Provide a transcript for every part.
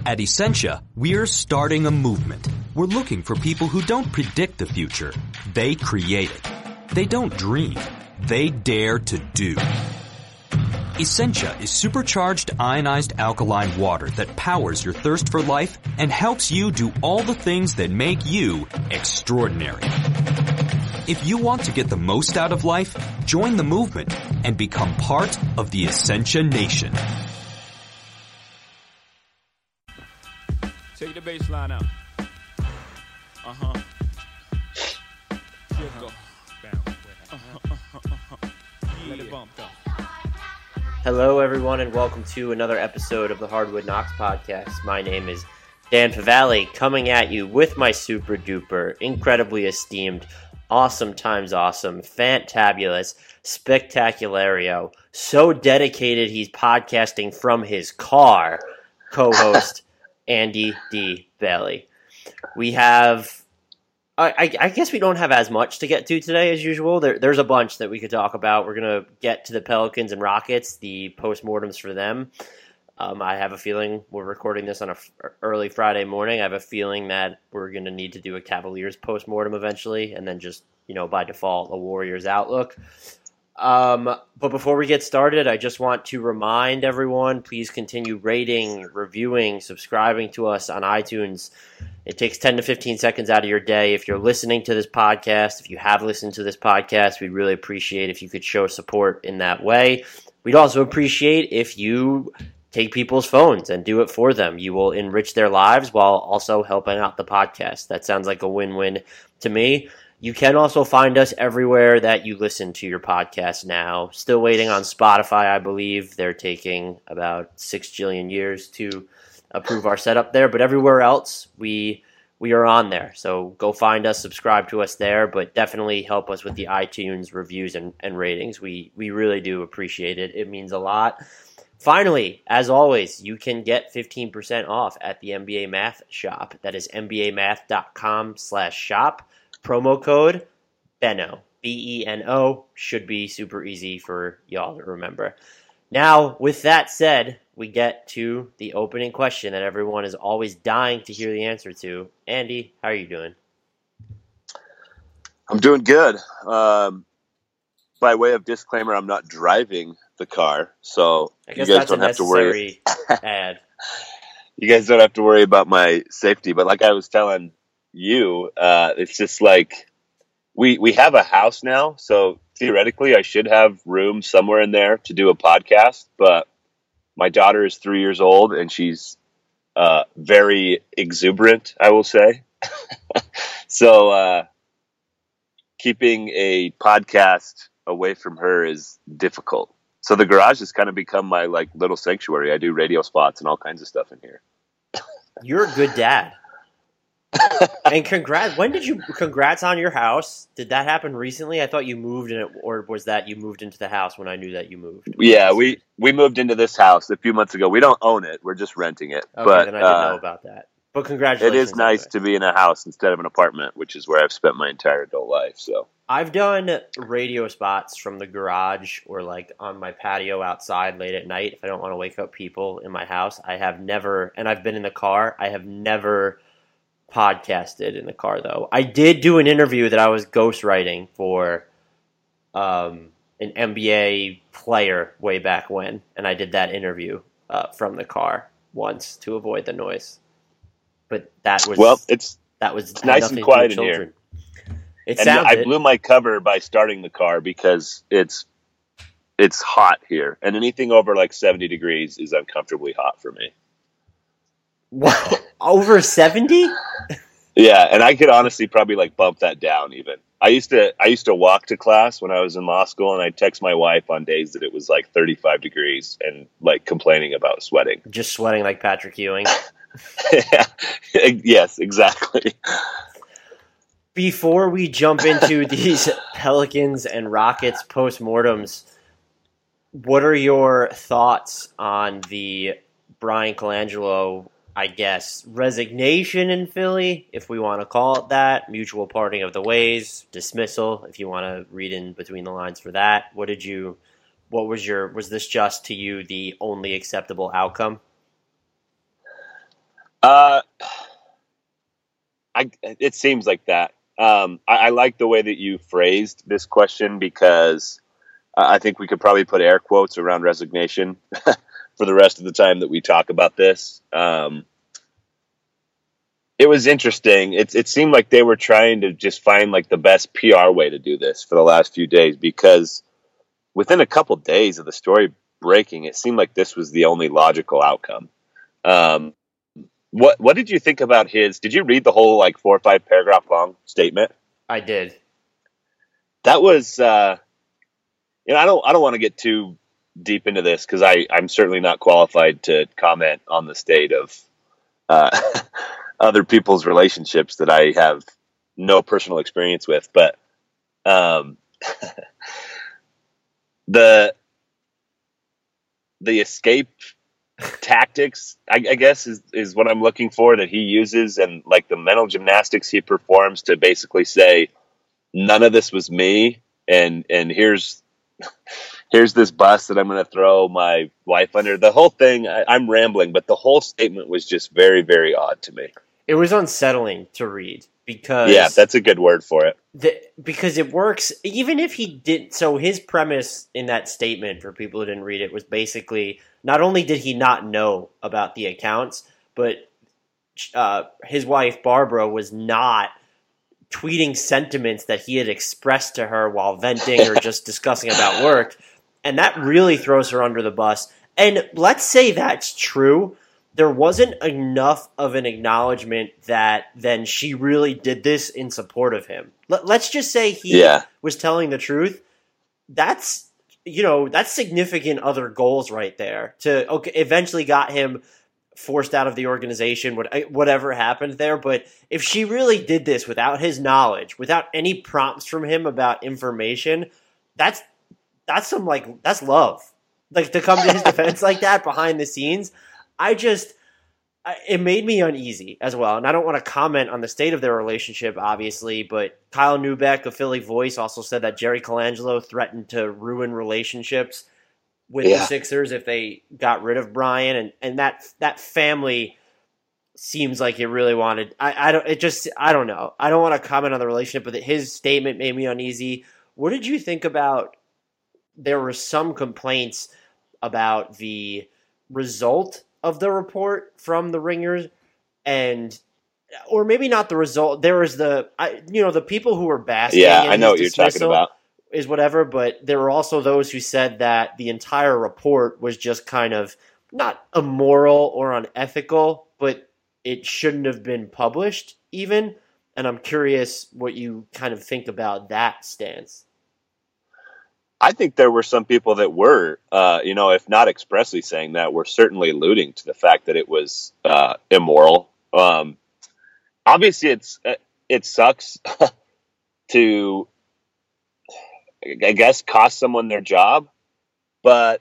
At Essentia, we're starting a movement. We're looking for people who don't predict the future. They create it. They don't dream. They dare to do. Essentia is supercharged ionized alkaline water that powers your thirst for life and helps you do all the things that make you extraordinary. If you want to get the most out of life, join the movement and become part of the Essentia Nation. Take the bass line out. Go. Let it bump though. Hello, everyone, and welcome to another episode of the Hardwood Knocks podcast. My name is Dan Favale, coming at you with my super duper, incredibly esteemed, awesome times awesome, fantabulous, spectaculario, so dedicated he's podcasting from his car, co-host Andy D. Bailey. We have... I guess we don't have as much to get to today as usual. There's a bunch that we could talk about. We're going to get to the Pelicans and Rockets, the postmortems for them. I have a feeling we're recording this on an early Friday morning. I have a feeling that we're going to need to do a Cavaliers postmortem eventually, and then just, by default, a Warriors outlook. But before we get started, I just want to remind everyone, please continue rating, reviewing, subscribing to us on iTunes. It takes 10 to 15 seconds out of your day. If you're listening to this podcast, if you have listened to this podcast, we'd really appreciate if you could show support in that way. We'd also appreciate if you take people's phones and do it for them. You will enrich their lives while also helping out the podcast. That sounds like a win-win to me. You can also find us everywhere that you listen to your podcast now. Still waiting on Spotify, I believe. They're taking about 6 jillion years to approve our setup there. But everywhere else, we are on there. So go find us, subscribe to us there, but definitely help us with the iTunes reviews and ratings. We really do appreciate it. It means a lot. Finally, as always, you can get 15% off at the NBA Math shop. That is nbamath.com/shop. Promo code BENO, B-E-N-O, should be super easy for y'all to remember. Now, with that said, we get to the opening question that everyone is always dying to hear the answer to. Andy, how are you doing? I'm doing good. By way of disclaimer, I'm not driving the car, so I guess you guys that's don't have to worry. Ad. You guys don't have to worry about my safety. But like I was telling you, it's just like we have a house now, so theoretically I should have room somewhere in there to do a podcast, but my daughter is 3 years old and she's very exuberant, I will say. So keeping a podcast away from her is difficult. So the garage has kind of become my little sanctuary. I do radio spots and all kinds of stuff in here. You're a good dad. And congrats on your house. Did that happen recently? I thought you moved in it, or was that you moved into the house when I knew that you moved? Yeah, we moved into this house a few months ago. We don't own it. We're just renting it. Okay, but then I didn't know about that. But congratulations. It is nice anyway to be in a house instead of an apartment, which is where I've spent my entire adult life. So I've done radio spots from the garage or on my patio outside late at night if I don't want to wake up people in my house. I have never, and I've been in the car. I have never podcasted in the car, though. I did do an interview that I was ghostwriting for an NBA player way back when, and I did that interview from the car once to avoid the noise. But that was it's nice nice and quiet in here. I blew my cover by starting the car because it's hot here, and anything over 70 degrees is uncomfortably hot for me. What? Over 70? Yeah, and I could honestly probably bump that down even. I used to walk to class when I was in law school, and I'd text my wife on days that it was 35 degrees and complaining about sweating. Just sweating like Patrick Ewing. Yeah. Yes, exactly. Before we jump into these Pelicans and Rockets postmortems, what are your thoughts on the Brian Colangelo, I guess, resignation in Philly, if we want to call it that, mutual parting of the ways, dismissal, if you want to read in between the lines for that? Was this just to you the only acceptable outcome? Uh, it seems like that. I like the way that you phrased this question because I think we could probably put air quotes around resignation for the rest of the time that we talk about this. It was interesting. It seemed like they were trying to just find like the best PR way to do this for the last few days, because within a couple days of the story breaking, it seemed like this was the only logical outcome. What did you think about his? Did you read the whole like 4 or 5 paragraph long statement? I did. That was, I don't want to get too deep into this because I'm certainly not qualified to comment on the state of other people's relationships that I have no personal experience with. But the escape tactics, I guess, is what I'm looking for that he uses, and like the mental gymnastics he performs to basically say, none of this was me, and here's this bus that I'm going to throw my wife under. The whole thing, I'm rambling, but the whole statement was just very, very odd to me. It was unsettling to read because... Yeah, that's a good word for it. Because it works, even if he didn't... So his premise in that statement, for people who didn't read it, was basically, not only did he not know about the accounts, but his wife, Barbara, was not tweeting sentiments that he had expressed to her while venting or just discussing about work. And that really throws her under the bus. And let's say that's true. There wasn't enough of an acknowledgement that then she really did this in support of him. Let's just say he was telling the truth. That's significant other goals right there to eventually got him forced out of the organization, whatever happened there. But if she really did this without his knowledge, without any prompts from him about information, that's love. Like, to come to his defense like that behind the scenes, it made me uneasy as well. And I don't want to comment on the state of their relationship, obviously, but Kyle Neubeck of Philly Voice also said that Jerry Colangelo threatened to ruin relationships with the Sixers if they got rid of Brian. And that family seems like it really wanted, I don't know. I don't want to comment on the relationship, but his statement made me uneasy. What did you think about, there were some complaints about the result of the report from the Ringers, or maybe not the result. There was the people who were basking. Yeah, I know what you're talking about. Is whatever, but there were also those who said that the entire report was just kind of not immoral or unethical, but it shouldn't have been published even. And I'm curious what you kind of think about that stance. I think there were some people that were, if not expressly saying that, were certainly alluding to the fact that it was immoral. Obviously, it sucks to, I guess, cost someone their job. But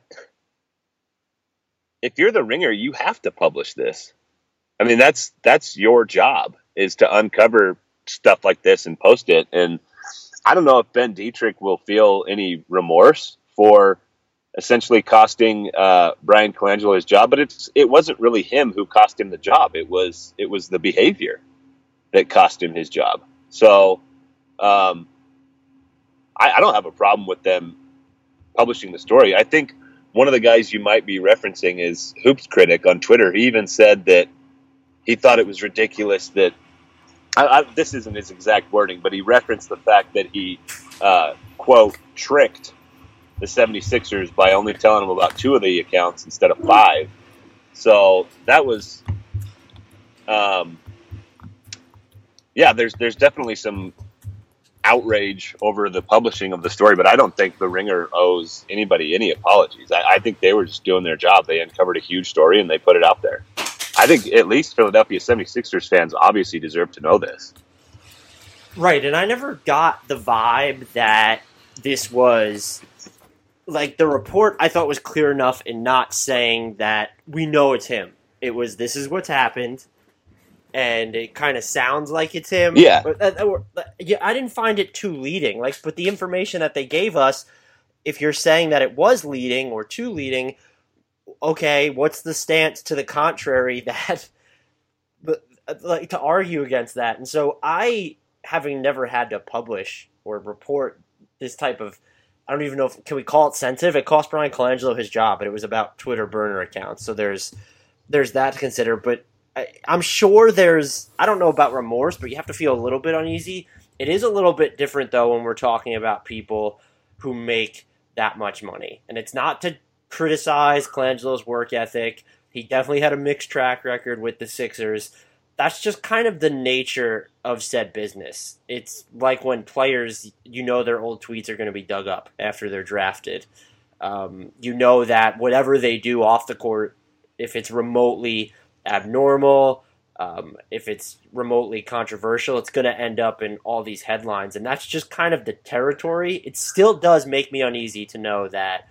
if you're the Ringer, you have to publish this. I mean, that's your job, is to uncover stuff like this and post it. And I don't know if Ben Dietrich will feel any remorse for essentially costing Brian Colangelo his job, but it wasn't really him who cost him the job. It was the behavior that cost him his job. So I don't have a problem with them publishing the story. I think one of the guys you might be referencing is Hoops Critic on Twitter. He even said that he thought it was ridiculous that, this isn't his exact wording, but he referenced the fact that he, quote, tricked the 76ers by only telling them about 2 of the accounts instead of 5. So that was, there's definitely some outrage over the publishing of the story, but I don't think the Ringer owes anybody any apologies. I think they were just doing their job. They uncovered a huge story and they put it out there. I think at least Philadelphia 76ers fans obviously deserve to know this. Right, and I never got the vibe that this was, like, the report I thought was clear enough in not saying that we know it's him. It was, this is what's happened, and it kind of sounds like it's him. Yeah. I didn't find it too leading. But the information that they gave us, if you're saying that it was leading or too leading, okay, what's the stance to the contrary that but like to argue against that. And so I, having never had to publish or report this type of, I don't even know if, can we call it sensitive? It cost Bryan Colangelo his job, but it was about Twitter burner accounts. So there's that to consider. But I'm sure I don't know about remorse, but you have to feel a little bit uneasy. It is a little bit different, though, when we're talking about people who make that much money. And it's not to criticize Colangelo's work ethic. He definitely had a mixed track record with the Sixers. That's just kind of the nature of said business. It's like when players, their old tweets are going to be dug up after they're drafted. That whatever they do off the court, if it's remotely abnormal, if it's remotely controversial, it's going to end up in all these headlines. And that's just kind of the territory. It still does make me uneasy to know that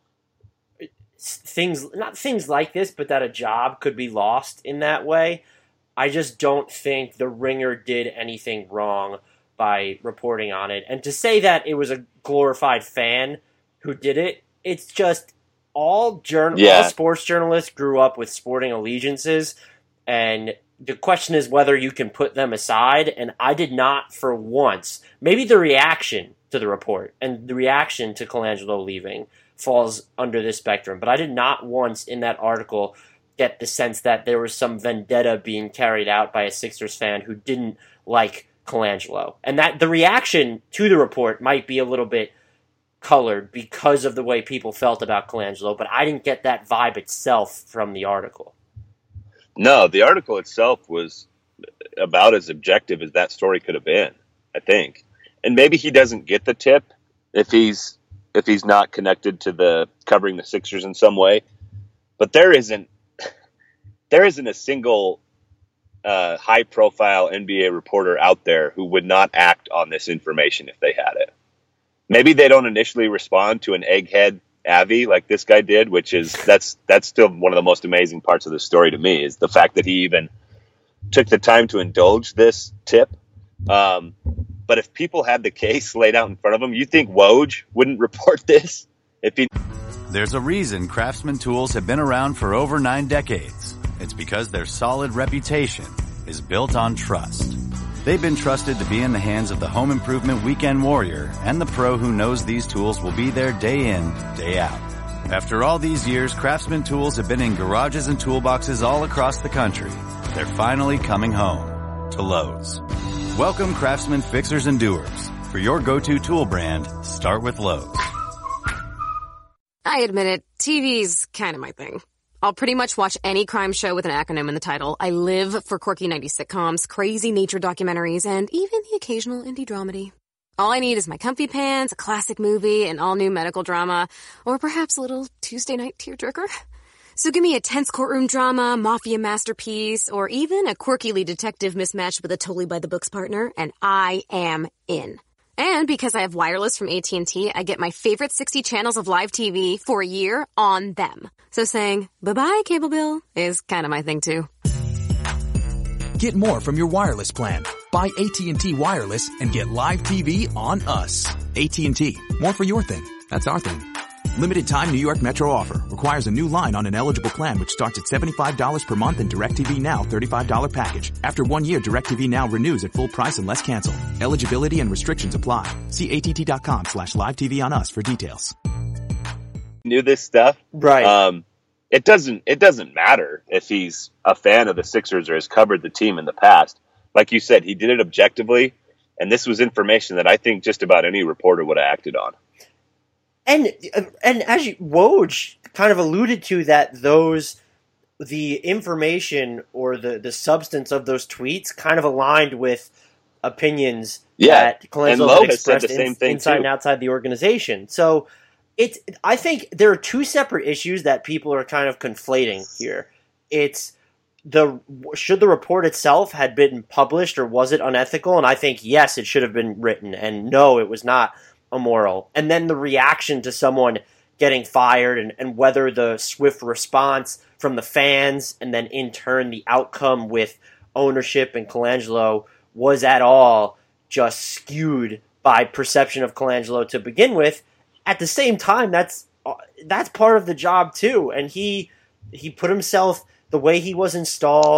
not things like this, but that a job could be lost in that way. I just don't think the Ringer did anything wrong by reporting on it. And to say that it was a glorified fan who did it, it's just all sports journalists grew up with sporting allegiances, and the question is whether you can put them aside, and I did not for once. Maybe the reaction to the report and the reaction to Colangelo leaving falls under this spectrum, but I did not once in that article get the sense that there was some vendetta being carried out by a Sixers fan who didn't like Colangelo. And that the reaction to the report might be a little bit colored because of the way people felt about Colangelo, but I didn't get that vibe itself from the article. No, the article itself was about as objective as that story could have been, I think. And maybe he doesn't get the tip if he's not connected to the covering the Sixers in some way. But there isn't a single high profile NBA reporter out there who would not act on this information if they had it. Maybe they don't initially respond to an egghead Avi like this guy did, which is that's still one of the most amazing parts of the story to me, is the fact that he even took the time to indulge this tip. But if people had the case laid out in front of them, you think Woj wouldn't report this? There's a reason Craftsman tools have been around for over 9 decades. It's because their solid reputation is built on trust. They've been trusted to be in the hands of the home improvement weekend warrior and the pro who knows these tools will be there day in, day out. After all these years, Craftsman tools have been in garages and toolboxes all across the country. They're finally coming home to Lowe's. Welcome Craftsman fixers and doers. For your go-to tool brand, start with Lowe's. I admit it, TV's kind of my thing. I'll pretty much watch any crime show with an acronym in the title. I live for quirky 90s sitcoms, crazy nature documentaries, and even the occasional indie dramedy. All I need is my comfy pants, a classic movie, an all-new medical drama, or perhaps a little Tuesday night tearjerker. So give me a tense courtroom drama, mafia masterpiece, or even a quirky lead detective mismatched with a totally by-the-books partner, and I am in. And because I have wireless from AT&T, I get my favorite 60 channels of live TV for a year on them. So saying bye-bye, cable bill, is kind of my thing, too. Get more from your wireless plan. Buy AT&T Wireless and get live TV on us. AT&T. More for your thing. That's our thing. Limited time New York Metro offer. Requires a new line on an eligible plan which starts at $75 per month and DirecTV Now $35 package. After 1 year, DirecTV Now renews at full price unless canceled. Eligibility and restrictions apply. See att.com/live TV on us for details. Knew this stuff. Right. It doesn't matter if he's a fan of the Sixers or has covered the team in the past. Like you said, he did it objectively, and this was information that I think just about any reporter would have acted on. And as Woj kind of alluded to, that the information or the substance of those tweets kind of aligned with opinions that Colangelo had expressed inside and outside the organization. So I think there are two separate issues that people are kind of conflating here. It's should the report itself had been published, or was it unethical? And I think yes, it should have been written, and no, it was not immoral. And then the reaction to someone getting fired, and whether the swift response from the fans and then in turn the outcome with ownership and Colangelo was at all just skewed by perception of Colangelo to begin with. At the same time, that's part of the job too. And he put himself, the way he was installed,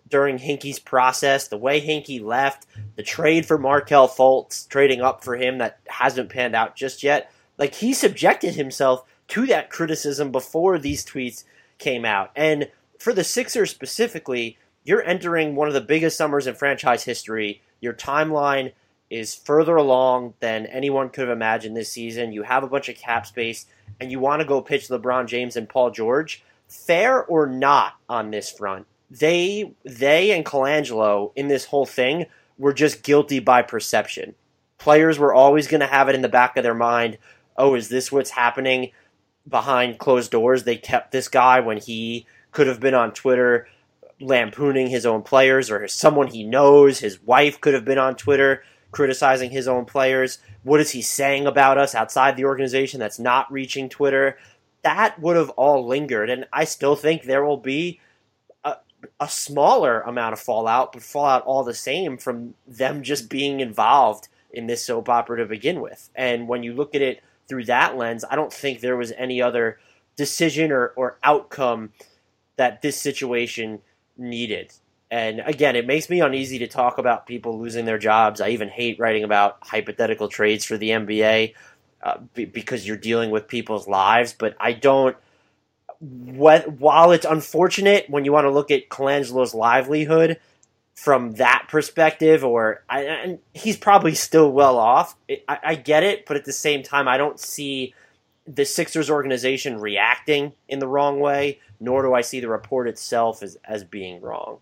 during Hinkie's process, the way Hinkie left, the trade for Markelle Fultz, trading up for him that hasn't panned out just yet. Like, he subjected himself to that criticism before these tweets came out. And for the Sixers specifically, you're entering one of the biggest summers in franchise history. Your timeline is further along than anyone could have imagined this season. You have a bunch of cap space, and you want to go pitch LeBron James and Paul George. Fair or not on this front, they and Colangelo in this whole thing were just guilty by perception. Players were always going to have it in the back of their mind, oh, is this what's happening behind closed doors? They kept this guy when he could have been on Twitter lampooning his own players, or someone he knows, his wife could have been on Twitter criticizing his own players. What is he saying about us outside the organization that's not reaching Twitter? That would have all lingered, and I still think there will be a smaller amount of fallout, but fallout all the same from them just being involved in this soap opera to begin with. And when you look at it through that lens, I don't think there was any other decision or outcome that this situation needed. And again, it makes me uneasy to talk about people losing their jobs. I even hate writing about hypothetical trades for the NBA because you're dealing with people's lives. But I don't, while it's unfortunate when you want to look at Colangelo's livelihood from that perspective, and he's probably still well off, I get it, but at the same time, I don't see the Sixers organization reacting in the wrong way, nor do I see the report itself as being wrong.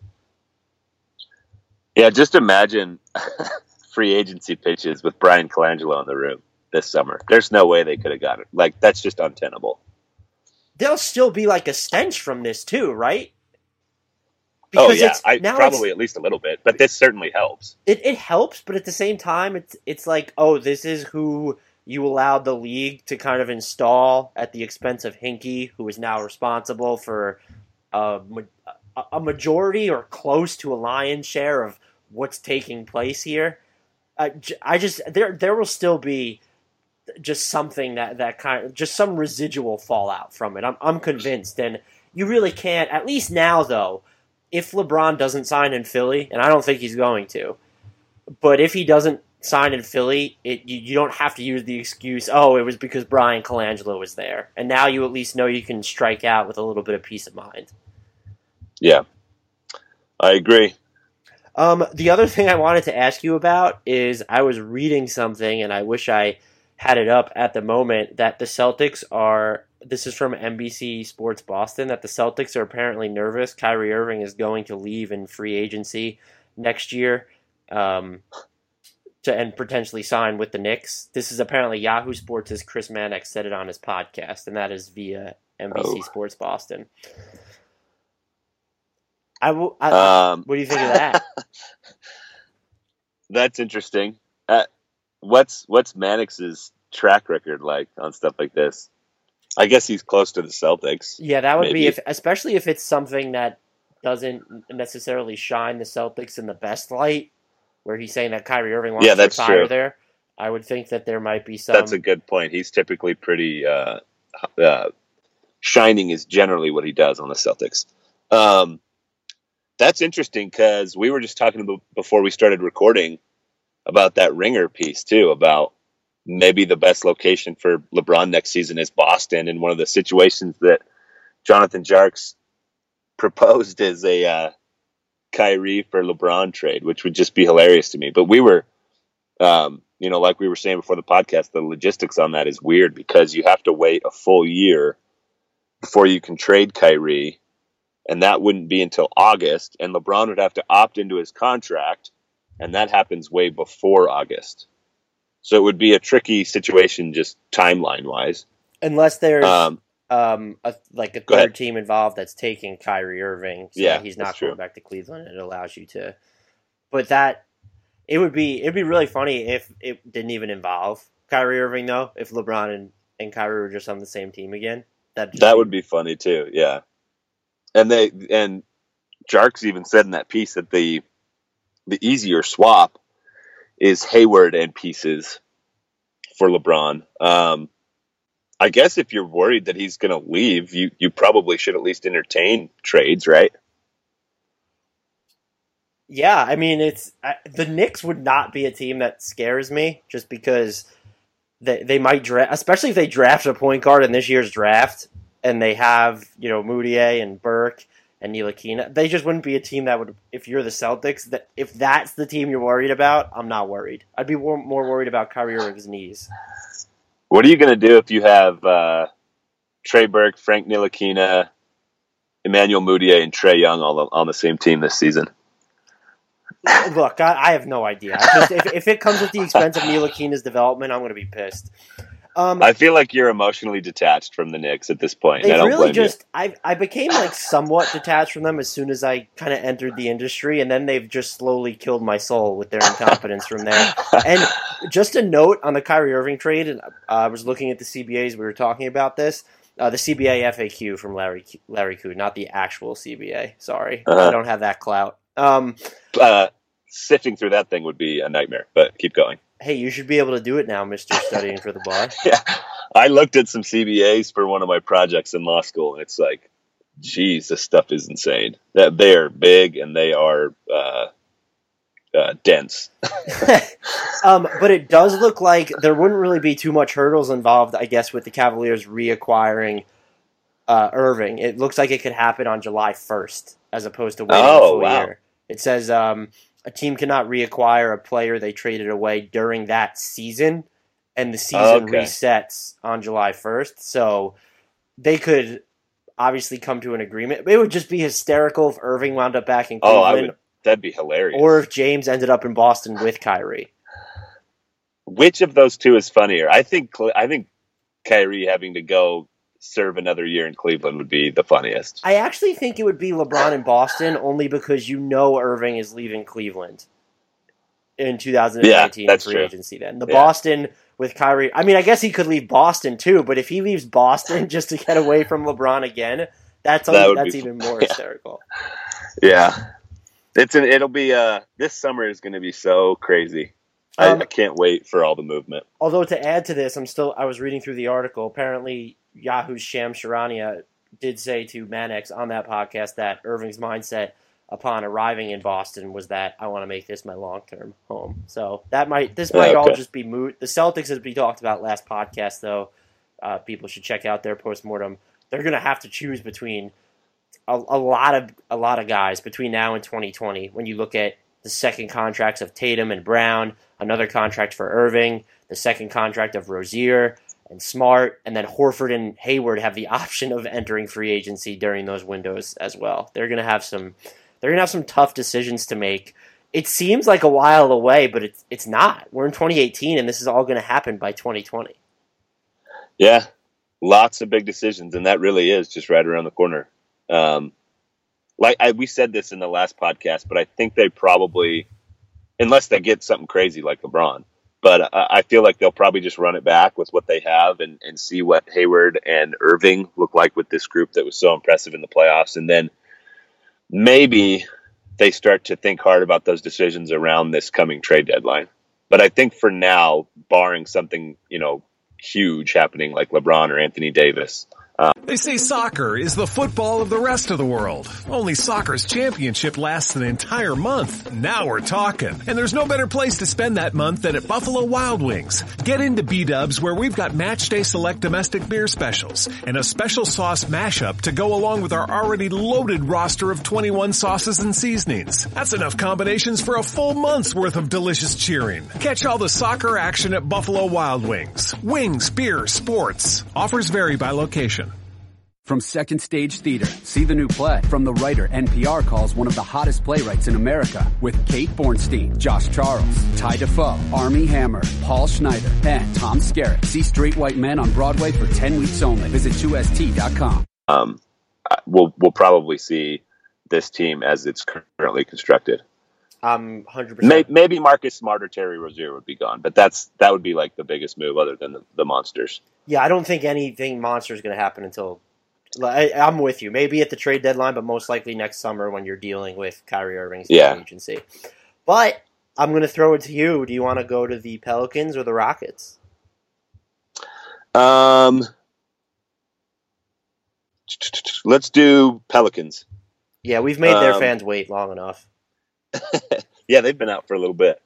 Yeah, just imagine free agency pitches with Brian Colangelo in the room this summer. There's no way they could have got it. Like, that's just untenable. There'll still be like a stench from this too, right? Because probably at least a little bit, but this certainly helps. It helps, but at the same time, it's like, oh, this is who you allowed the league to kind of install at the expense of Hinkie, who is now responsible for a majority or close to a lion's share of what's taking place here. There will still be just something that kind of, just some residual fallout from it. I'm convinced, and you really can't, at least now though, if LeBron doesn't sign in Philly, and I don't think he's going to, but if he doesn't sign in Philly, you don't have to use the excuse, oh, it was because Brian Colangelo was there. And now you at least know you can strike out with a little bit of peace of mind. Yeah, I agree. The other thing I wanted to ask you about is I was reading something, and I wish I had it up at the moment, that the Celtics are, this is from NBC Sports Boston, that the Celtics are apparently nervous Kyrie Irving is going to leave in free agency next year and potentially sign with the Knicks. This is apparently Yahoo Sports' Chris Mannix said it on his podcast, and that is via NBC Sports Boston. What do you think of that? That's interesting. What's Mannix's track record like on stuff like this? I guess he's close to the Celtics. Yeah, that would be, especially if it's something that doesn't necessarily shine the Celtics in the best light, where he's saying that Kyrie Irving wants to retire there. I would think that there might be some... That's a good point. He's typically pretty... shining is generally what he does on the Celtics. That's interesting because we were just talking about, before we started recording, about that Ringer piece too, about maybe the best location for LeBron next season is Boston, and one of the situations that Jonathan Tjarks proposed is a Kyrie for LeBron trade, which would just be hilarious to me. But we were, like we were saying before the podcast, the logistics on that is weird because you have to wait a full year before you can trade Kyrie, and that wouldn't be until August, and LeBron would have to opt into his contract, and that happens way before August. So it would be a tricky situation just timeline-wise. Unless there's a third team involved that's taking Kyrie Irving, so he's not going back to Cleveland, and it allows you to... But it'd be really funny if it didn't even involve Kyrie Irving, though, if LeBron and Kyrie were just on the same team again. That would be funny, too, yeah. And Tjarks even said in that piece that the easier swap is Hayward and pieces for LeBron. I guess if you're worried that he's going to leave, you probably should at least entertain trades, right? Yeah, I mean, the Knicks would not be a team that scares me just because they might draft, especially if they draft a point guard in this year's draft and they have, Moutier and Burke and Ntilikina. They just wouldn't be a team that would, if you're the Celtics, if that's the team you're worried about, I'm not worried. I'd be more worried about Kyrie Irving's knees. What are you going to do if you have Trey Burke, Frank Ntilikina, Emmanuel Mudiay, and Trae Young all on the same team this season? Look, I have no idea. If it comes at the expense of Ntilikina's development, I'm going to be pissed. I feel like you're emotionally detached from the Knicks at this point. They I don't really blame you. I became somewhat detached from them as soon as I kind of entered the industry, and then they've just slowly killed my soul with their incompetence from there. And just a note on the Kyrie Irving trade, and I was looking at the CBAs, we were talking about this. The CBA FAQ from Larry Koo, not the actual CBA. Sorry, I don't have that clout. Sifting through that thing would be a nightmare, but keep going. Hey, you should be able to do it now, Mr. Studying for the Bar. Yeah, I looked at some CBAs for one of my projects in law school, and it's like, geez, this stuff is insane. That they are big and they are dense. But it does look like there wouldn't really be too much hurdles involved, I guess, with the Cavaliers reacquiring Irving. It looks like it could happen on July 1st as opposed to waiting a full year. It says a team cannot reacquire a player they traded away during that season, and the season resets on July 1st. So they could obviously come to an agreement. It would just be hysterical if Irving wound up back in Cleveland. That'd be hilarious. Or if James ended up in Boston with Kyrie. Which of those two is funnier? I think Kyrie having to go serve another year in Cleveland would be the funniest. I actually think it would be LeBron in Boston only because Irving is leaving Cleveland in 2019 in free agency then. Boston with Kyrie, I mean, I guess he could leave Boston too, but if he leaves Boston just to get away from LeBron again, that's even more hysterical. Yeah. It'll be this summer is going to be so crazy. I can't wait for all the movement. Although to add to this, I was reading through the article. Apparently, Yahoo's Shams Charania did say to Mannix on that podcast that Irving's mindset upon arriving in Boston was that I want to make this my long-term home. So this might all just be moot. The Celtics, as we talked about last podcast, though, people should check out their postmortem. They're going to have to choose between a lot of guys between now and 2020. When you look at the second contracts of Tatum and Brown, another contract for Irving, the second contract of Rozier and Smart, and then Horford and Hayward have the option of entering free agency during those windows as well. They're going to have some tough decisions to make. It seems like a while away, but it's not. We're in 2018, and this is all going to happen by 2020. Yeah, lots of big decisions, and that really is just right around the corner. We said this in the last podcast, but I think they probably, unless they get something crazy like LeBron, but I feel like they'll probably just run it back with what they have and see what Hayward and Irving look like with this group that was so impressive in the playoffs. And then maybe they start to think hard about those decisions around this coming trade deadline. But I think for now, barring something, huge happening like LeBron or Anthony Davis, They say soccer is the football of the rest of the world. Only soccer's championship lasts an entire month. Now we're talking. And there's no better place to spend that month than at Buffalo Wild Wings. Get into B-Dubs where we've got Matchday Select domestic beer specials and a special sauce mashup to go along with our already loaded roster of 21 sauces and seasonings. That's enough combinations for a full month's worth of delicious cheering. Catch all the soccer action at Buffalo Wild Wings. Wings, beer, sports. Offers vary by location. From Second Stage Theater, see the new play from the writer NPR calls one of the hottest playwrights in America with Kate Bornstein, Josh Charles, Ty Defoe, Armie Hammer, Paul Schneider, and Tom Skerritt. See Straight White Men on Broadway for 10 weeks only. Visit 2st.com. We'll probably see this team as it's currently constructed. 100%. Maybe Marcus Smart or Terry Rozier would be gone, but that would be like the biggest move other than the Monsters. Yeah, I don't think anything monster is going to happen until... I'm with you. Maybe at the trade deadline, but most likely next summer when you're dealing with Kyrie Irving's agency. But I'm going to throw it to you. Do you want to go to the Pelicans or the Rockets? Let's do Pelicans. Yeah, we've made their fans wait long enough. Yeah, they've been out for a little bit.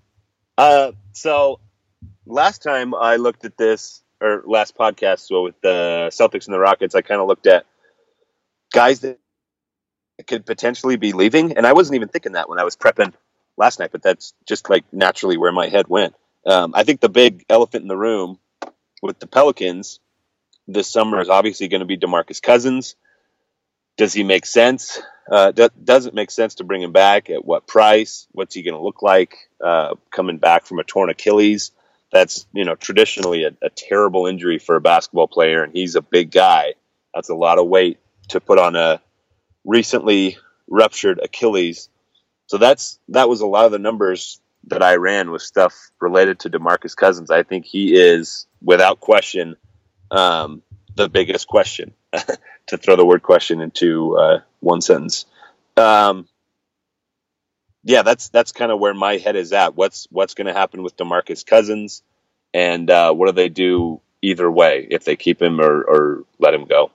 So last time I looked at this, or last podcast, so with the Celtics and the Rockets, I kind of looked at guys that could potentially be leaving, and I wasn't even thinking that when I was prepping last night, but that's just like naturally where my head went. I think the big elephant in the room with the Pelicans this summer is obviously going to be DeMarcus Cousins. Does he make sense? Does it make sense to bring him back? At what price? What's he going to look like coming back from a torn Achilles? That's, traditionally a terrible injury for a basketball player, and he's a big guy. That's a lot of weight to put on a recently ruptured Achilles. So that was a lot of the numbers that I ran with stuff related to DeMarcus Cousins. I think he is, without question, the biggest question, to throw the word question into one sentence. Yeah, that's kind of where my head is at. What's going to happen with DeMarcus Cousins, and what do they do either way, if they keep him or let him go?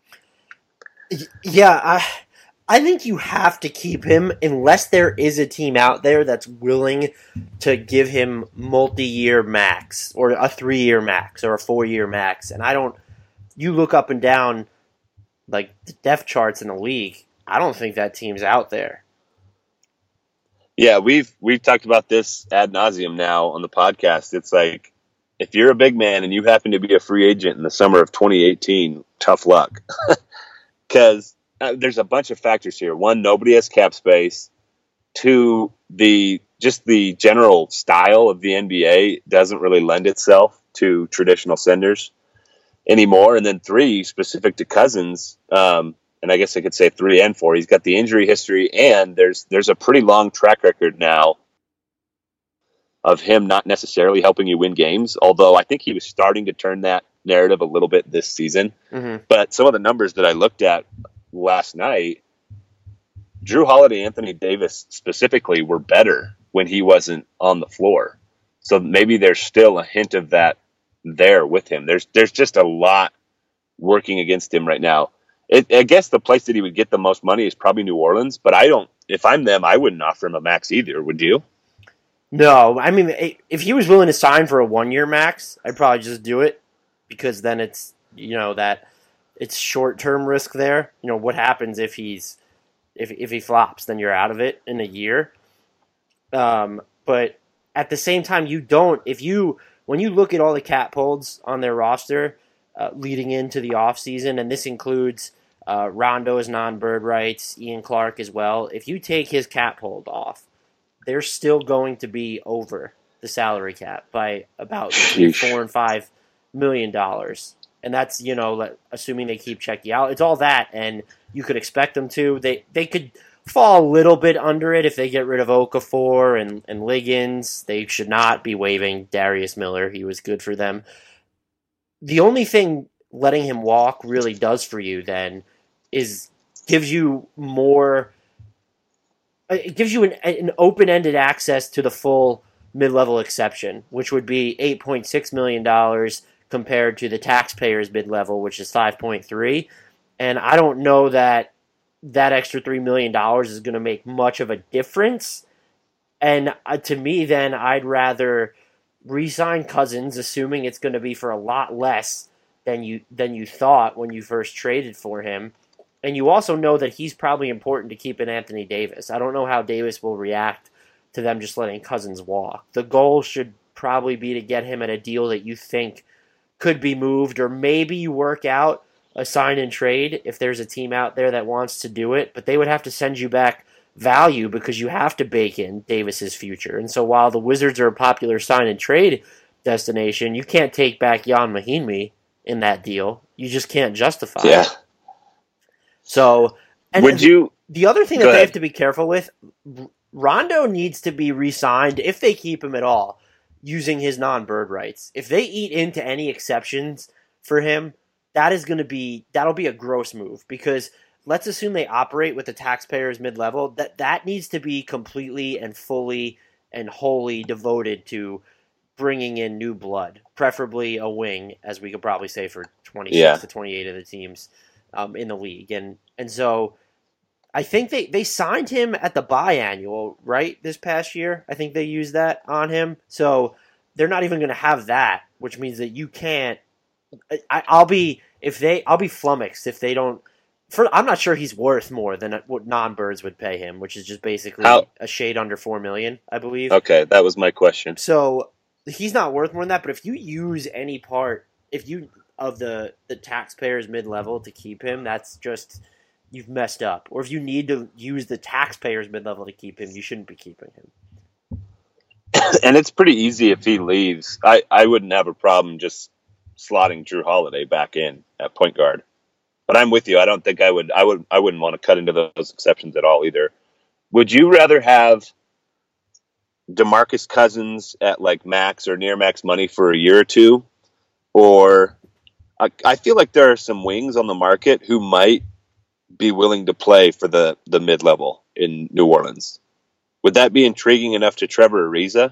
Yeah, I think you have to keep him unless there is a team out there that's willing to give him multi-year max, or a 3-year max, or a 4-year max. And you look up and down like the depth charts in the league, I don't think that team's out there. Yeah, we've talked about this ad nauseum now on the podcast. It's like, if you're a big man and you happen to be a free agent in the summer of 2018, tough luck. Because there's a bunch of factors here. One, nobody has cap space. Two, the general style of the NBA doesn't really lend itself to traditional senders anymore. And then three, specific to Cousins, and I guess I could say 3 and 4, he's got the injury history, and there's a pretty long track record now of him not necessarily helping you win games, although I think he was starting to turn that narrative a little bit this season. Mm-hmm. But some of the numbers that I looked at last night, Jrue Holiday, Anthony Davis specifically, were better when he wasn't on the floor. So maybe there's still a hint of that there with him. There's just a lot working against him right now. I guess the place that he would get the most money is probably New Orleans, but if I'm them, I wouldn't offer him a max either, would you? No, I mean, if he was willing to sign for a 1-year max, I'd probably just do it, because then it's, that it's short-term risk there. What happens if he flops? Then you're out of it in a year. But at the same time, when you look at all the cap holds on their roster leading into the offseason, and this includes Rondo's non-bird rights, Ian Clark as well, if you take his cap hold off, they're still going to be over the salary cap by about between $4 and $5 million. And that's, assuming they keep Checky out. It's all that, and you could expect them to. They could fall a little bit under it if they get rid of Okafor and Liggins. They should not be waiving Darius Miller. He was good for them. The only thing letting him walk really does for you then is gives you more. It gives you an open-ended access to the full mid-level exception, which would be $8.6 million compared to the taxpayers mid-level, which is $5.3. And I don't know that extra $3 million is going to make much of a difference. And to me, then, I'd rather re-sign Cousins, assuming it's going to be for a lot less than you thought when you first traded for him. And you also know that he's probably important to keep in Anthony Davis. I don't know how Davis will react to them just letting Cousins walk. The goal should probably be to get him at a deal that you think could be moved, or maybe you work out a sign and trade if there's a team out there that wants to do it, but they would have to send you back value because you have to bake in Davis's future. And so while the Wizards are a popular sign and trade destination, you can't take back Jan Mahinmi in that deal. You just can't justify it. So, and the other thing that they have to be careful with, Rondo needs to be re-signed, if they keep him at all, using his non-bird rights. If they eat into any exceptions for him, that'll be a gross move, because let's assume they operate with the taxpayers mid-level. That needs to be completely and fully and wholly devoted to bringing in new blood, preferably a wing, as we could probably say for 26 to 28 of the teams in the league. And so I think they signed him at the biannual, right, this past year. I think they used that on him. So they're not even going to have that, which means that you can't. I'll be flummoxed if they don't. I'm not sure he's worth more than what non-Birds would pay him, which is just basically a shade under $4 million, I believe. Okay, that was my question. So he's not worth more than that. But if you use any part, of the taxpayers mid-level to keep him, that's just you've messed up. Or if you need to use the taxpayers mid-level to keep him, you shouldn't be keeping him. And it's pretty easy if he leaves. I wouldn't have a problem just slotting Drew Holiday back in at point guard. But I'm with you. I don't think I wouldn't want to cut into those exceptions at all either. Would you rather have DeMarcus Cousins at like max or near max money for a year or two? Or I feel like there are some wings on the market who might be willing to play for the mid-level in New Orleans. Would that be intriguing enough to Trevor Ariza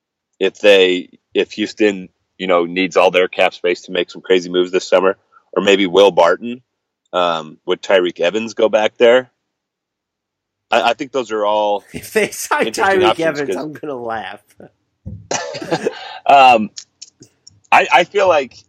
if Houston, needs all their cap space to make some crazy moves this summer? Or maybe Will Barton? Would Tyreek Evans go back there? I think those are all. If they sign Tyreek Evans, I'm going to laugh. I feel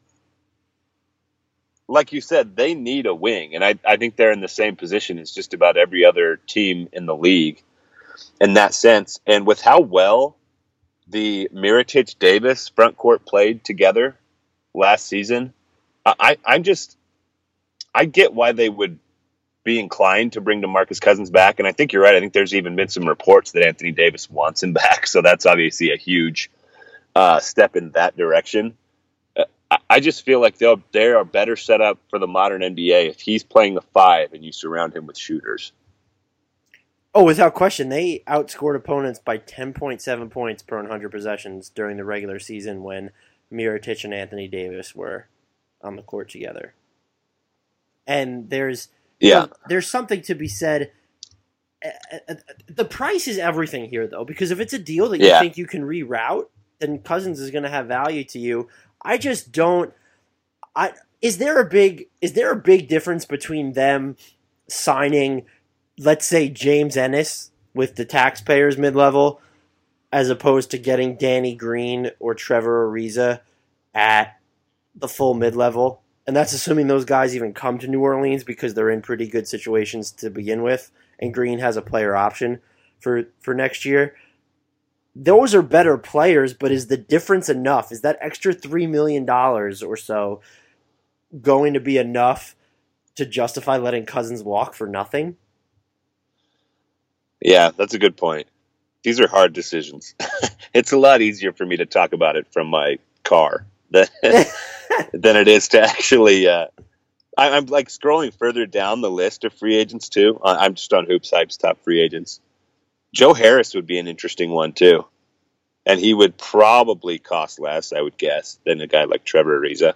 like you said, they need a wing, and I think they're in the same position as just about every other team in the league in that sense. And with how well the Mirotic-Davis front court played together last season, I get why they would be inclined to bring DeMarcus Cousins back, and I think you're right. I think there's even been some reports that Anthony Davis wants him back, so that's obviously a huge step in that direction. I just feel like they are better set up for the modern NBA if he's playing the 5 and you surround him with shooters. Oh, without question. They outscored opponents by 10.7 points per 100 possessions during the regular season when Mirotic and Anthony Davis were on the court together. And there's something to be said. The price is everything here, though, because if it's a deal that you think you can reroute, then Cousins is going to have value to you. I just don't. Is there a big difference between them signing, let's say, James Ennis with the taxpayers mid-level, as opposed to getting Danny Green or Trevor Ariza at the full mid-level? And that's assuming those guys even come to New Orleans because they're in pretty good situations to begin with, and Green has a player option for next year. Those are better players, but is the difference enough? Is that extra $3 million or so going to be enough to justify letting Cousins walk for nothing? Yeah, that's a good point. These are hard decisions. It's a lot easier for me to talk about it from my car than it is to actually. I'm like scrolling further down the list of free agents too. I'm just on Hoops Hype's top free agents. Joe Harris would be an interesting one too, and he would probably cost less, I would guess, than a guy like Trevor Ariza.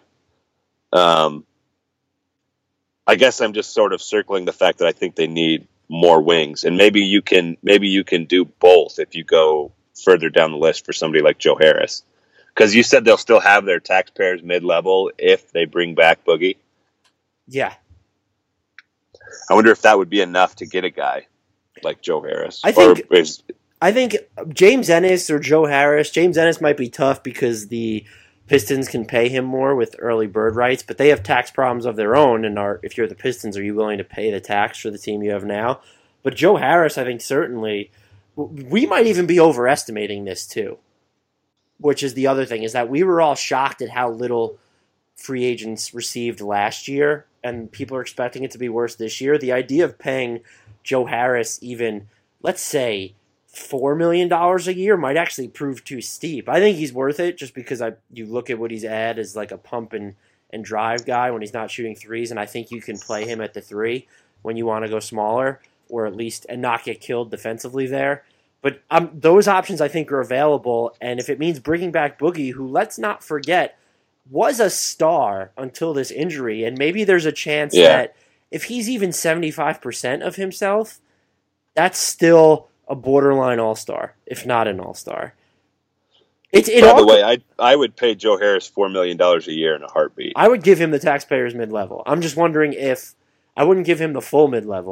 I guess I'm just sort of circling the fact that I think they need more wings, and maybe you can do both if you go further down the list for somebody like Joe Harris, because you said they'll still have their taxpayers mid-level if they bring back Boogie. Yeah, I wonder if that would be enough to get a guy like Joe Harris. I think James Ennis or Joe Harris. James Ennis might be tough because the Pistons can pay him more with early bird rights, but they have tax problems of their own. And if you're the Pistons, are you willing to pay the tax for the team you have now? But Joe Harris, I think certainly, we might even be overestimating this too, which is the other thing, is that we were all shocked at how little free agents received last year, and people are expecting it to be worse this year. The idea of paying Joe Harris even, let's say, $4 million a year might actually prove too steep. I think he's worth it just because you look at what he's at as like a pump and drive guy when he's not shooting threes, and I think you can play him at the 3 when you want to go smaller, or at least and not get killed defensively there. But those options I think are available, and if it means bringing back Boogie, who, let's not forget, was a star until this injury, and maybe there's a chance that if he's even 75% of himself, that's still a borderline all-star, if not an all-star. By the way, I would pay Joe Harris $4 million a year in a heartbeat. I would give him the taxpayers mid-level. I'm just wondering if I wouldn't give him the full mid-level,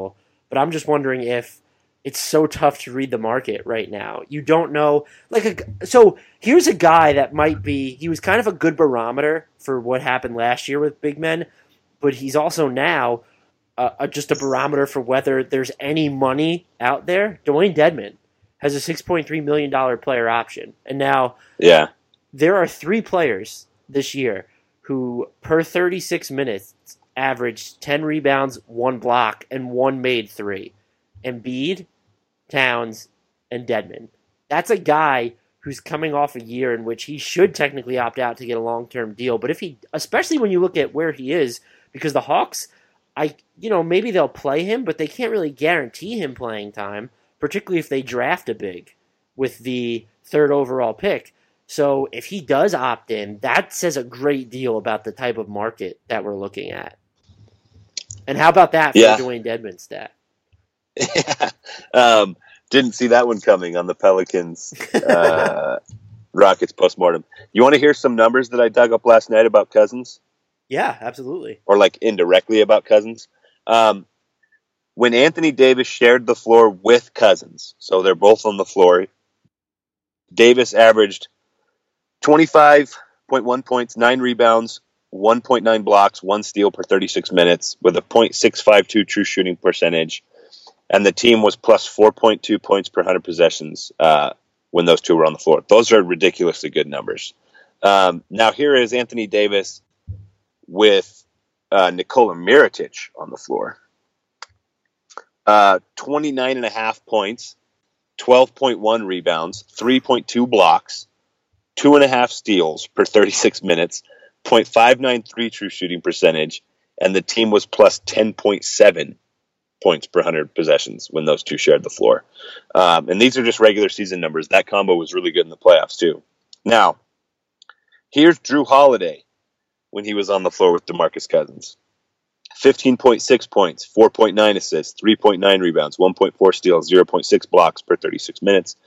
but I'm just wondering if it's so tough to read the market right now. You don't know. So here's a guy that might be, he was kind of a good barometer for what happened last year with big men, but he's also now just a barometer for whether there's any money out there. Dwayne Dedmon has a $6.3 million player option. And now there are 3 players this year who, per 36 minutes, averaged 10 rebounds, 1 block, and 1 made 3. Embiid, Towns, and Dedmon. That's a guy who's coming off a year in which he should technically opt out to get a long-term deal. But if he, especially when you look at where he is, because the Hawks, maybe they'll play him, but they can't really guarantee him playing time, particularly if they draft a big with the 3rd overall pick. So if he does opt in, that says a great deal about the type of market that we're looking at. And how about that for the Dwayne Dedmon stat? Didn't see that one coming on the Pelicans Rockets postmortem. You want to hear some numbers that I dug up last night about Cousins? Yeah, absolutely. Or indirectly about Cousins. When Anthony Davis shared the floor with Cousins, so they're both on the floor, Davis averaged 25.1 points, 9 rebounds, 1.9 blocks, 1 steal per 36 minutes with a .652 true shooting percentage. And the team was plus 4.2 points per 100 possessions when those two were on the floor. Those are ridiculously good numbers. Now here is Anthony Davis with Nikola Mirotic on the floor. 29.5 points, 12.1 rebounds, 3.2 blocks, 2.5 steals per 36 minutes, .593 true shooting percentage, and the team was plus 10.7 points per 100 possessions when those two shared the floor. And these are just regular season numbers. That combo was really good in the playoffs too. Now, here's Drew Holiday when he was on the floor with DeMarcus Cousins. 15.6 points, 4.9 assists, 3.9 rebounds, 1.4 steals, 0.6 blocks per 36 minutes,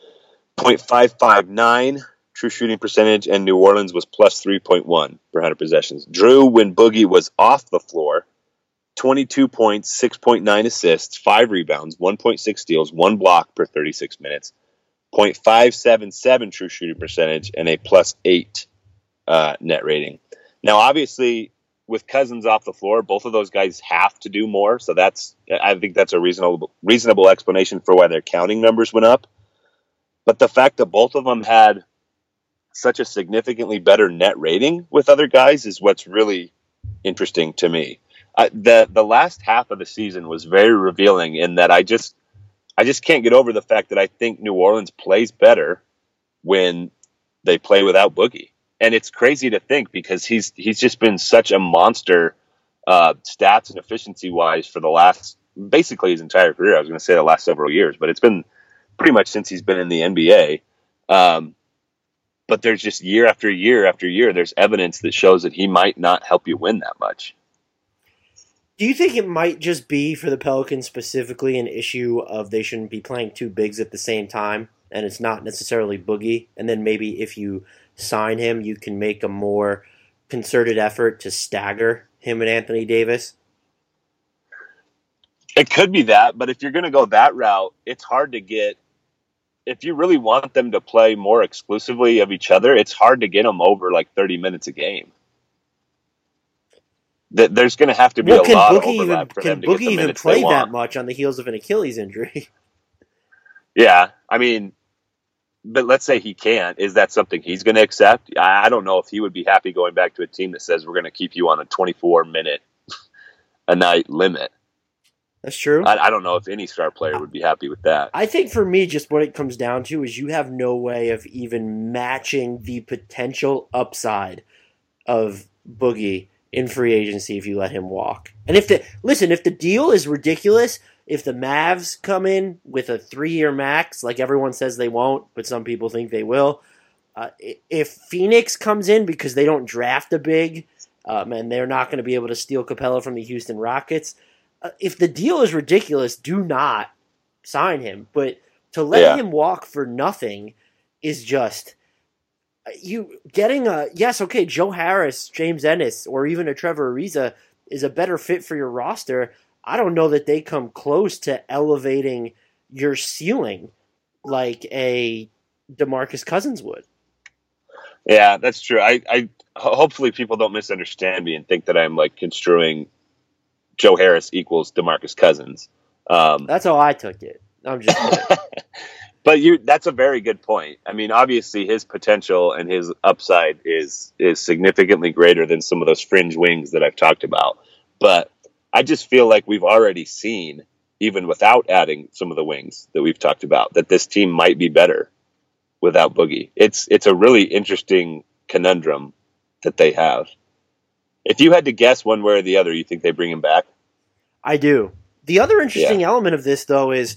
.559 true shooting percentage, and New Orleans was plus 3.1 per 100 possessions. Drew, when Boogie was off the floor, 22 points, 6.9 assists, 5 rebounds, 1.6 steals, 1 block per 36 minutes, .577 true shooting percentage, and a plus 8 net rating. Now, obviously, with Cousins off the floor, both of those guys have to do more. So I think that's a reasonable explanation for why their counting numbers went up. But the fact that both of them had such a significantly better net rating with other guys is what's really interesting to me. The last half of the season was very revealing in that I just can't get over the fact that I think New Orleans plays better when they play without Boogie. And it's crazy to think because he's just been such a monster stats and efficiency wise for the last, basically his entire career. I was going to say the last several years, but it's been pretty much since he's been in the NBA. But there's just year after year after year, there's evidence that shows that he might not help you win that much. Do you think it might just be for the Pelicans specifically an issue of they shouldn't be playing 2 bigs at the same time, and it's not necessarily Boogie? And then maybe if you sign him, you can make a more concerted effort to stagger him and Anthony Davis? It could be that, but if you're going to go that route, it's hard to get. If you really want them to play more exclusively of each other, it's hard to get them over like 30 minutes a game. There's going to have to be a lot of overlap for them to get the minutes they want. Can Boogie even play that much on the heels of an Achilles injury? Yeah, I mean, but let's say he can't. Is that something he's going to accept? I don't know if he would be happy going back to a team that says we're going to keep you on a 24-minute a night limit. That's true. I don't know if any star player would be happy with that. I think for me, just what it comes down to is you have no way of even matching the potential upside of Boogie in free agency if you let him walk. And if the deal is ridiculous, if the Mavs come in with a 3-year max, like everyone says they won't, but some people think they will, if Phoenix comes in because they don't draft a big, and they're not going to be able to steal Capella from the Houston Rockets, if the deal is ridiculous, do not sign him. But to let him walk for nothing is just you getting Joe Harris, James Ennis, or even a Trevor Ariza is a better fit for your roster. I don't know that they come close to elevating your ceiling like a DeMarcus Cousins would. Yeah, that's true. I hopefully people don't misunderstand me and think that I'm like construing Joe Harris equals DeMarcus Cousins. That's how I took it. I'm just kidding. But that's a very good point. I mean, obviously his potential and his upside is significantly greater than some of those fringe wings that I've talked about. But I just feel like we've already seen, even without adding some of the wings that we've talked about, that this team might be better without Boogie. It's a really interesting conundrum that they have. If you had to guess one way or the other, you think they bring him back? I do. The other interesting element of this, though, is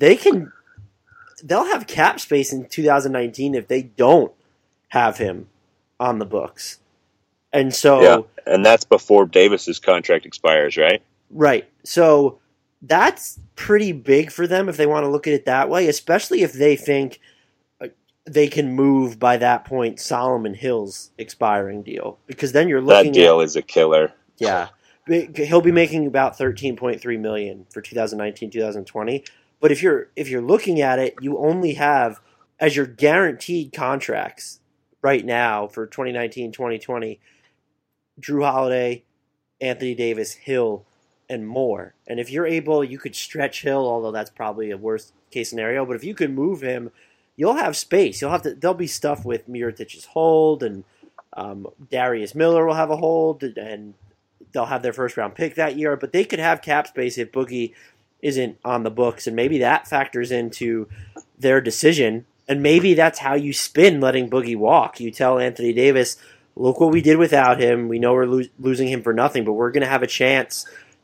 they'll have cap space in 2019 if they don't have him on the books. And so, and that's before Davis's contract expires, right? Right. So that's pretty big for them if they want to look at it that way, especially if they think they can move by that point Solomon Hill's expiring deal, because then you're looking that deal is a killer. Yeah. He'll be making about $13.3 million for 2019, 2020. But if you're looking at it, you only have as your guaranteed contracts right now for 2019, 2020, Drew Holiday, Anthony Davis, Hill, and more. And if you're able, you could stretch Hill, although that's probably a worst case scenario. But if you could move him, you'll have space. There'll be stuff with Mirotich's hold, and Darius Miller will have a hold, and they'll have their first round pick that year. But they could have cap space if Boogie isn't on the books, and maybe that factors into their decision. And maybe that's how you spin letting Boogie walk. You tell Anthony Davis, look what we did without him. We know we're losing him for nothing, but we're going to have a chance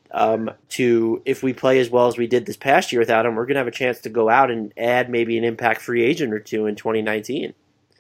to, if we play as well as we did this past year without him, we're going to have a chance to go out and add maybe an impact free agent or two in 2019.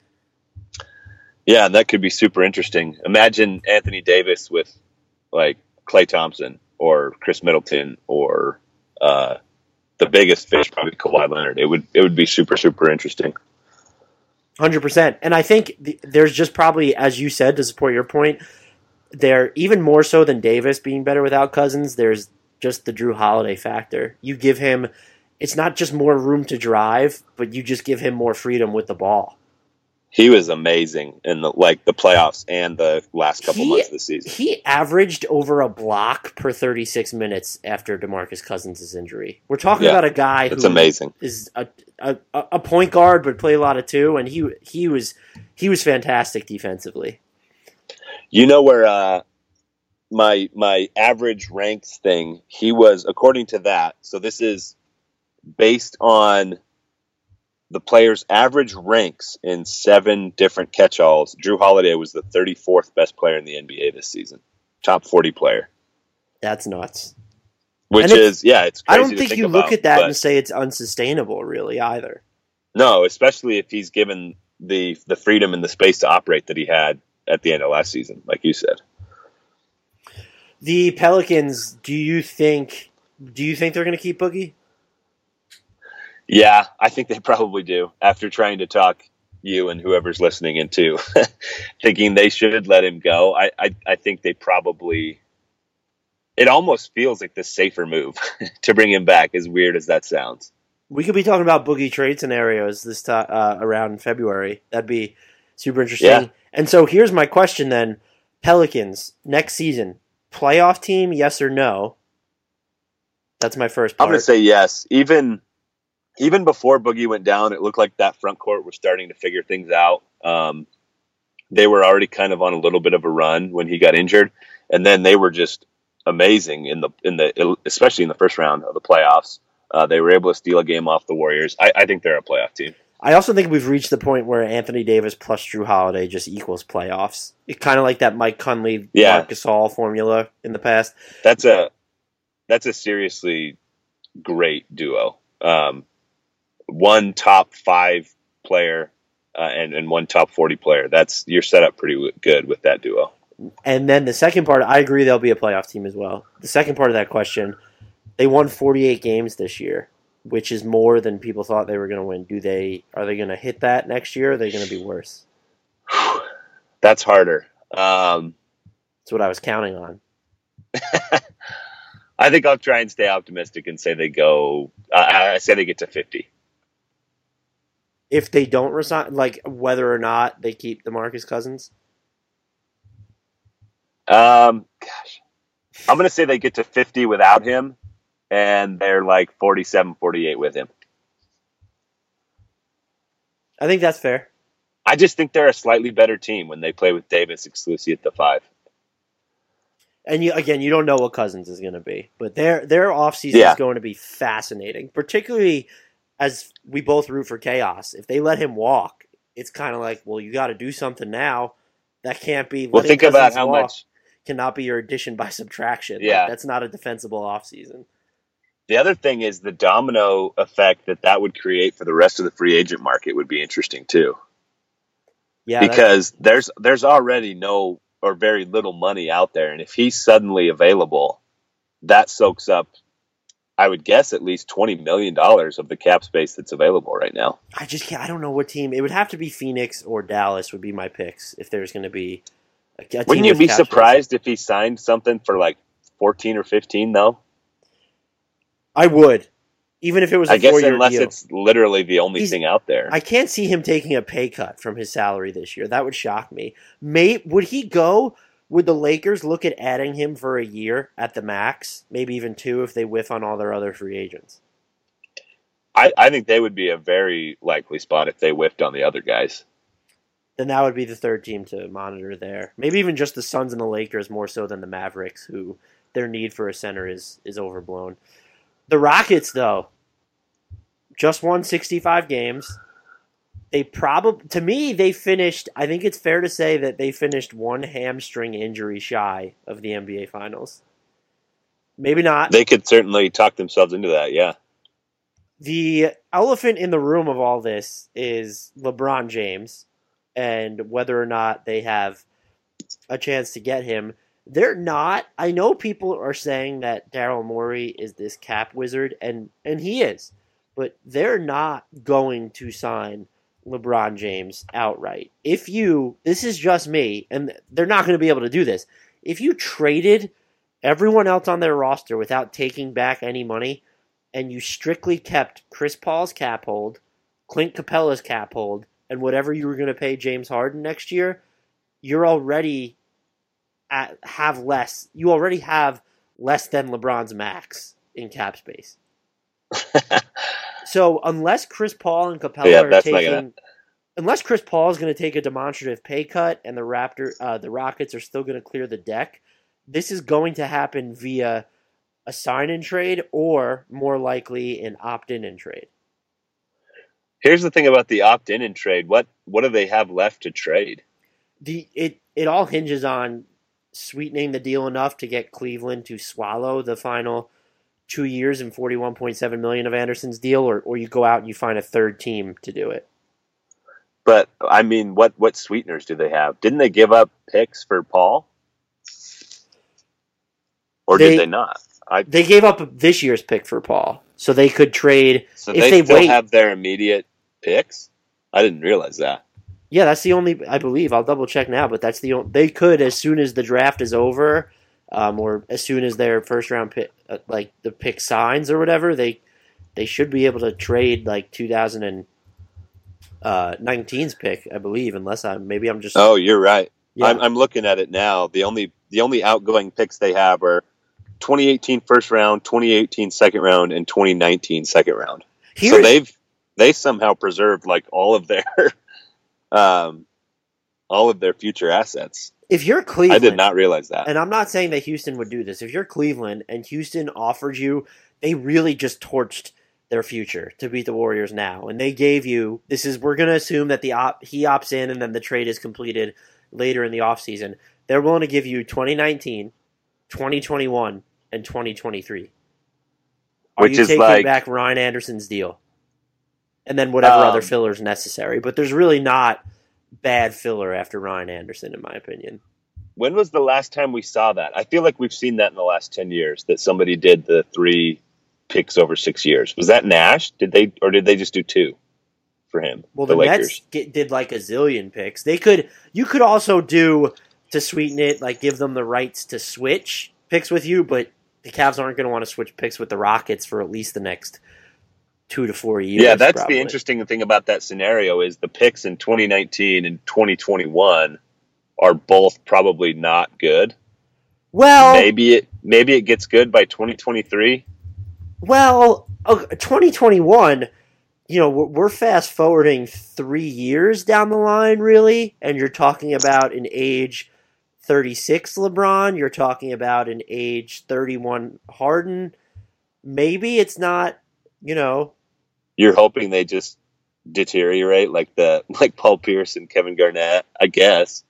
Yeah, that could be super interesting. Imagine Anthony Davis with like Klay Thompson or Chris Middleton or the biggest fish, probably Kawhi Leonard. It would be super, super interesting. 100%. And I think there's just probably, as you said, to support your point, there, even more so than Davis being better without Cousins, there's just the Drew Holiday factor. You give him, it's not just more room to drive, but you just give him more freedom with the ball. He was amazing in the playoffs and the last couple months of the season. He averaged over a block per 36 minutes after DeMarcus Cousins' injury. We're talking about a guy who amazing. Is a point guard, but play a lot of two, and he was fantastic defensively. You know where my average ranks thing, he was, according to that, so this is based on the players' average ranks in 7 different catch-alls. Drew Holiday was the 34th best player in the NBA this season. Top 40 player. That's nuts. It's crazy. I don't think to you about, look at that and say it's unsustainable, really, either. No, especially if he's given the freedom and the space to operate that he had at the end of last season, like you said. The Pelicans, do you think they're going to keep Boogie? Yeah, I think they probably do. After trying to talk you and whoever's listening into thinking they should let him go, I think they probably. It almost feels like the safer move to bring him back, as weird as that sounds. We could be talking about Boogie trade scenarios this time around February. That'd be super interesting. Yeah. And so here's my question then: Pelicans next season, playoff team, yes or no? That's my first part. I'm going to say yes. Even before Boogie went down, it looked like that front court was starting to figure things out. They were already kind of on a little bit of a run when he got injured, and then they were just amazing in the especially in the first round of the playoffs. They were able to steal a game off the Warriors. I think they're a playoff team. I also think we've reached the point where Anthony Davis plus Drew Holiday just equals playoffs. It's kind of like that Mike Conley, Marc Gasol formula in the past. That's a seriously great duo. One top 5 player and one top 40 player. You're set up pretty good with that duo. And then the second part, I agree they'll be a playoff team as well. The second part of that question, they won 48 games this year, which is more than people thought they were going to win. Are they going to hit that next year? Or are they going to be worse? That's harder. That's what I was counting on. I think I'll try and stay optimistic and say they go. I say they get to 50. If they don't resign, like whether or not they keep DeMarcus Cousins? Gosh. I'm going to say they get to 50 without him, and they're like 47, 48 with him. I think that's fair. I just think they're a slightly better team when they play with Davis exclusively at the 5. And you don't know what Cousins is going to be, but their offseason is going to be fascinating, particularly as we both root for chaos. If they let him walk, it's kind of like, well, you got to do something now. That can't be. Well, think about how much cannot be your addition by subtraction. Yeah, that's not a defensible offseason. The other thing is the domino effect that would create for the rest of the free agent market would be interesting too. Yeah, because there's already no or very little money out there, and if he's suddenly available, that soaks up, I would guess, at least $20 million of the cap space that's available right now. I don't know what team. It would have to be Phoenix or Dallas would be my picks if there's going to be a team. Wouldn't you be surprised if he signed something for like 14 or 15 though? I would. Even if it was a 4-year deal. I guess unless it's literally the only thing out there. I can't see him taking a pay cut from his salary this year. That would shock me. Would he go? Would the Lakers look at adding him for a year at the max? Maybe even 2 if they whiff on all their other free agents. I think they would be a very likely spot if they whiffed on the other guys. Then that would be the third team to monitor there. Maybe even just the Suns and the Lakers more so than the Mavericks, who their need for a center is overblown. The Rockets, though, just won 65 games. They to me, they finished, I think it's fair to say that they finished one hamstring injury shy of the NBA Finals. Maybe not. They could certainly talk themselves into that, yeah. The elephant in the room of all this is LeBron James and whether or not they have a chance to get him. They're not. I know people are saying that Daryl Morey is this cap wizard, and he is. But they're not going to sign LeBron James outright. This is just me, and they're not going to be able to do this. If you traded everyone else on their roster without taking back any money, and you strictly kept Chris Paul's cap hold, Clint Capella's cap hold, and whatever you were going to pay James Harden next year, you're already you already have less than LeBron's max in cap space. So unless Chris Paul and Capella unless Chris Paul is going to take a demonstrative pay cut and the Rockets are still going to clear the deck, this is going to happen via a sign-in trade or more likely an opt-in and trade. Here's the thing about the opt-in and trade. What do they have left to trade? It all hinges on sweetening the deal enough to get Cleveland to swallow the final 2 years and $41.7 million of Anderson's deal, or you go out and you find a third team to do it. But I mean, what sweeteners do they have? Didn't they give up picks for Paul? Or did they not? They gave up this year's pick for Paul, so they could trade. So they still have their immediate picks? I didn't realize that. Yeah, that's the only, I believe, I'll double check now, but that's the only, they could, as soon as the draft is over, or as soon as their first round pick, like the pick signs or whatever, they should be able to trade like 2019's pick, I believe, unless I'm just. Oh, you're right. Yeah. I'm looking at it now. The only outgoing picks they have are 2018 first round, 2018 second round, and 2019 second round. So they somehow preserved like all of their future assets. If you're Cleveland, I did not realize that. And I'm not saying that Houston would do this. If you're Cleveland and Houston offered you, they really just torched their future to beat the Warriors now. And they gave you, we're going to assume that he opts in and then the trade is completed later in the offseason. They're willing to give you 2019, 2021, and 2023. Are you taking back Ryan Anderson's deal? And then whatever other fillers necessary. But there's really not bad filler after Ryan Anderson, in my opinion. When was the last time we saw that? I feel like we've seen that in the last 10 years, that somebody did the 3 picks over 6 years. Was that Nash? Did they just do 2 for him? Well, the Lakers did like a zillion picks. You could also do, to sweeten it, like give them the rights to switch picks with you, but the Cavs aren't going to want to switch picks with the Rockets for at least the next 2 to 4 years. Yeah, that's probably. the interesting thing about that scenario is the picks in 2019 and 2021 are both probably not good. Well, maybe it gets good by 2023. Well, 2021, we're fast forwarding 3 years down the line, really, and you're talking about an age 36 LeBron, you're talking about an age 31 Harden. Maybe it's not, You're hoping they just deteriorate like Paul Pierce and Kevin Garnett, I guess.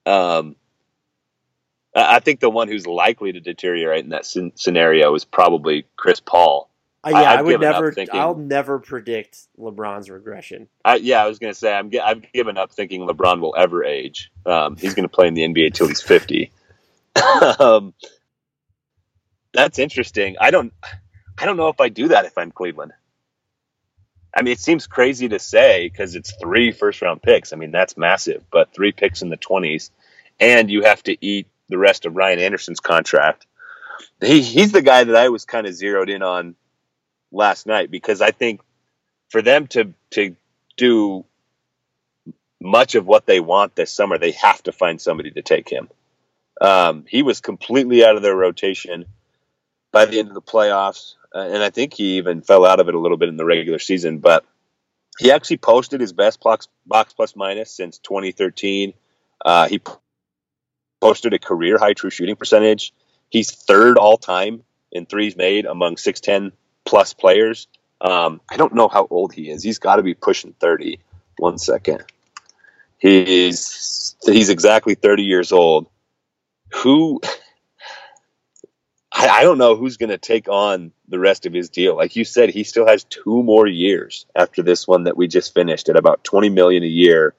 I think the one who's likely to deteriorate in that scenario is probably Chris Paul. I'll never predict LeBron's regression. I was going to say I've given up thinking LeBron will ever age. He's going to play in the NBA till he's 50. That's interesting. I don't know if I do that if I'm Cleveland. I mean, it seems crazy to say because it's 3 first-round picks. I mean, that's massive, but 3 picks in the 20s, and you have to eat the rest of Ryan Anderson's contract. He's the guy that I was kind of zeroed in on last night because I think for them to do much of what they want this summer, they have to find somebody to take him. He was completely out of their rotation by the end of the playoffs. And I think he even fell out of it a little bit in the regular season, but he actually posted his best box plus minus since 2013. He posted a career high true shooting percentage. He's 3rd all time in threes made among 6'10 plus players. I don't know how old he is. He's got to be pushing 30. 1 second. He's exactly 30 years old. I don't know who's going to take on the rest of his deal. Like you said, he still has 2 more years after this one that we just finished at about $20 million a year.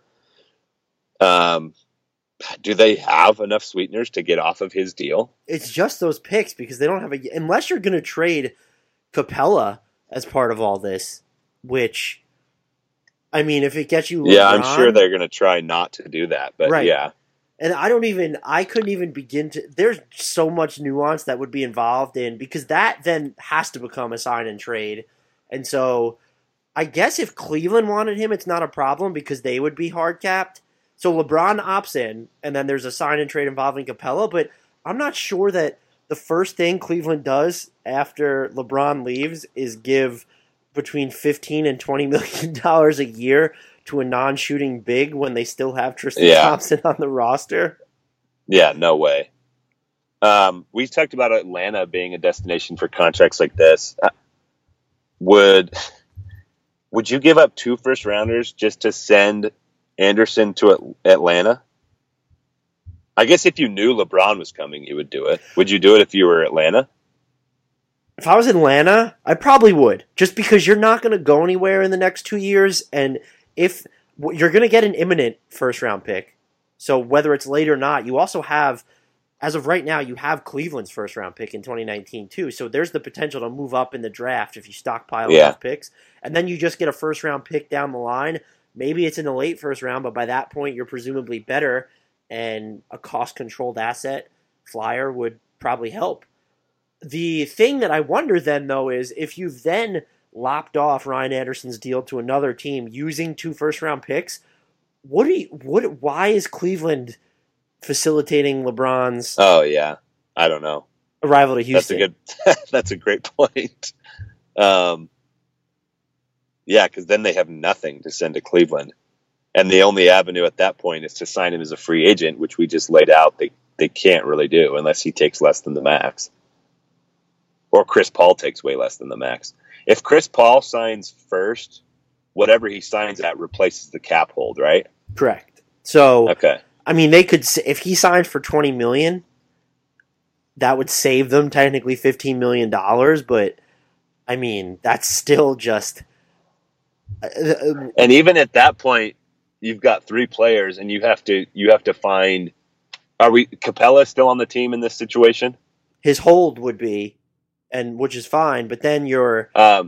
Do they have enough sweeteners to get off of his deal? It's just those picks because they don't have unless you're going to trade Capella as part of all this, which, I mean, if it gets you LeBron, yeah, I'm sure they're going to try not to do that, but right. Yeah. And I couldn't even begin to, there's so much nuance that would be involved in, because that then has to become a sign and trade. And so I guess if Cleveland wanted him, it's not a problem because they would be hard capped. So LeBron opts in, and then there's a sign and trade involving Capella, but I'm not sure that the first thing Cleveland does after LeBron leaves is give between $15 and $20 million a year to a non-shooting big when they still have Tristan Thompson on the roster. Yeah, no way. We talked about Atlanta being a destination for contracts like this. Would you give up 2 first-rounders just to send Anderson to Atlanta? I guess if you knew LeBron was coming, you would do it. Would you do it if you were Atlanta? If I was Atlanta, I probably would. Just because you're not going to go anywhere in the next 2 years, and if you're going to get an imminent first-round pick, so whether it's late or not, you also have, as of right now, you have Cleveland's first-round pick in 2019 too. So there's the potential to move up in the draft if you stockpile enough picks, and then you just get a first-round pick down the line. Maybe it's in the late first round, but by that point you're presumably better, and a cost-controlled asset flyer would probably help. The thing that I wonder then, though, is if you've then lopped off Ryan Anderson's deal to another team using 2 first-round picks, why is Cleveland facilitating LeBron's? Oh yeah, I don't know. Arrival to Houston. That's a great point. Yeah, because then they have nothing to send to Cleveland, and the only avenue at that point is to sign him as a free agent, which we just laid out. They can't really do unless he takes less than the max, or Chris Paul takes way less than the max. If Chris Paul signs first, whatever he signs at replaces the cap hold, right? Correct. So, okay. I mean, they could, if he signed for $20 million, that would save them technically $15 million, but I mean, that's still just. And even at that point, you've got 3 players, and you have to find. Capella still on the team in this situation? His hold would be, and which is fine, but then you're.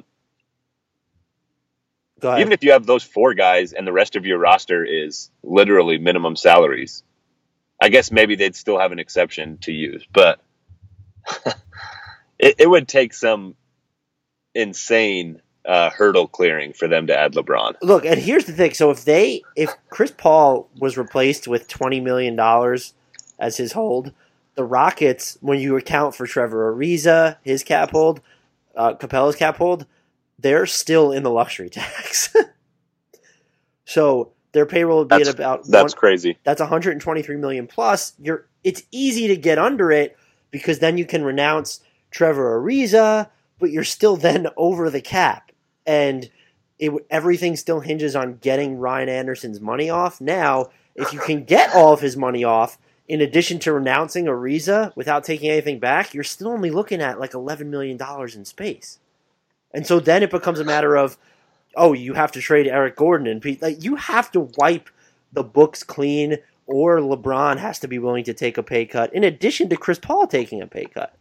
Go ahead. Even if you have those 4 guys and the rest of your roster is literally minimum salaries, I guess maybe they'd still have an exception to use. But it would take some insane hurdle clearing for them to add LeBron. Look, and here's the thing. So if Chris Paul was replaced with $20 million as his hold, the Rockets, when you account for Trevor Ariza, his cap hold, Capella's cap hold, they're still in the luxury tax. So their payroll would be at about crazy. That's $123 million plus. It's easy to get under it because then you can renounce Trevor Ariza, but you're still then over the cap, and everything still hinges on getting Ryan Anderson's money off. Now, if you can get all of his money off, in addition to renouncing Ariza without taking anything back, you're still only looking at like $11 million in space. And so then it becomes a matter of, oh, you have to trade Eric Gordon and Pete. Like, you have to wipe the books clean, or LeBron has to be willing to take a pay cut, in addition to Chris Paul taking a pay cut.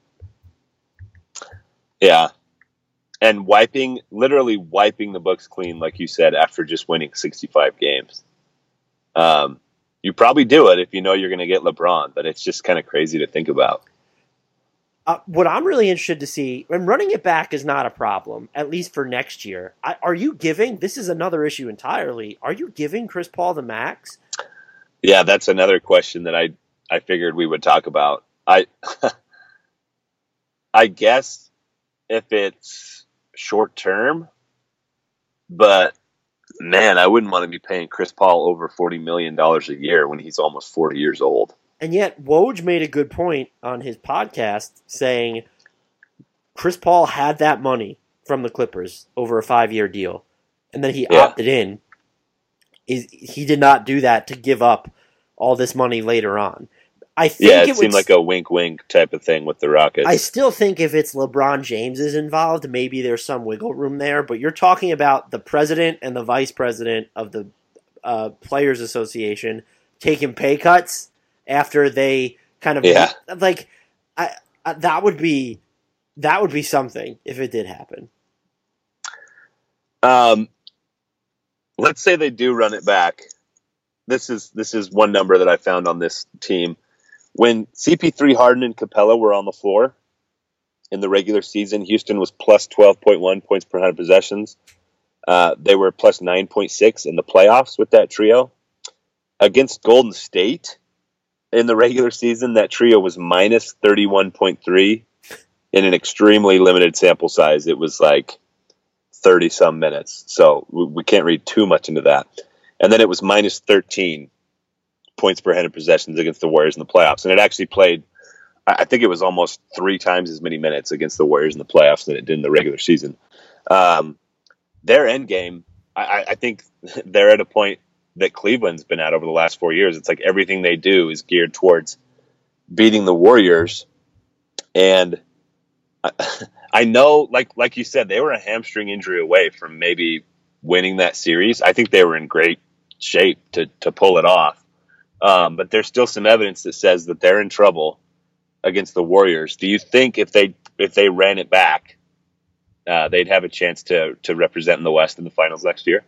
Yeah. And literally wiping the books clean, like you said, after just winning 65 games. You probably do it if you know you're going to get LeBron, but it's just kind of crazy to think about. What I'm really interested to see, and running it back is not a problem, at least for next year. Are you giving, this is another issue entirely, are you giving Chris Paul the max? Yeah, that's another question that I figured we would talk about. I guess if it's short term, but man, I wouldn't want to be paying Chris Paul over $40 million a year when he's almost 40 years old. And yet, Woj made a good point on his podcast saying Chris Paul had that money from the Clippers over a 5-year deal, and then he opted in. He did not do that to give up all this money later on. I think it seemed like a wink-wink type of thing with the Rockets. I still think if it's LeBron James is involved, maybe there's some wiggle room there. But you're talking about the president and the vice president of the Players Association taking pay cuts after they kind of like that would be something if it did happen. Let's say they do run it back. This is one number that I found on this team. When CP3, Harden, and Capella were on the floor in the regular season, Houston was plus 12.1 points per 100 possessions. They were plus 9.6 in the playoffs with that trio. Against Golden State in the regular season, that trio was minus 31.3 in an extremely limited sample size. It was like 30-some minutes, so we can't read too much into that. And then it was minus 13 points per 100 possessions against the Warriors in the playoffs. And it actually played, I think it was almost 3 times as many minutes against the Warriors in the playoffs than it did in the regular season. Their end game, I think they're at a point that Cleveland's been at over the last 4 years. It's like everything they do is geared towards beating the Warriors. And I know, like you said, they were a hamstring injury away from maybe winning that series. I think they were in great shape to pull it off. But there's still some evidence that says that they're in trouble against the Warriors. Do you think if they ran it back, they'd have a chance to represent in the West in the finals next year?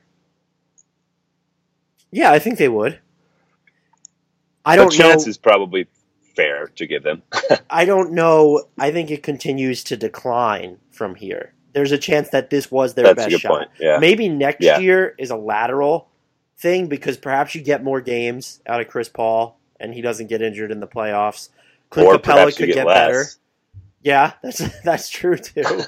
Yeah, I think they would. I don't know. The chance is probably fair to give them. I don't know. I think it continues to decline from here. There's a chance that this was their best shot. Point. Yeah. Maybe next year is a lateral thing because perhaps you get more games out of Chris Paul and he doesn't get injured in the playoffs. Clint Capella could get better. Yeah, that's true too.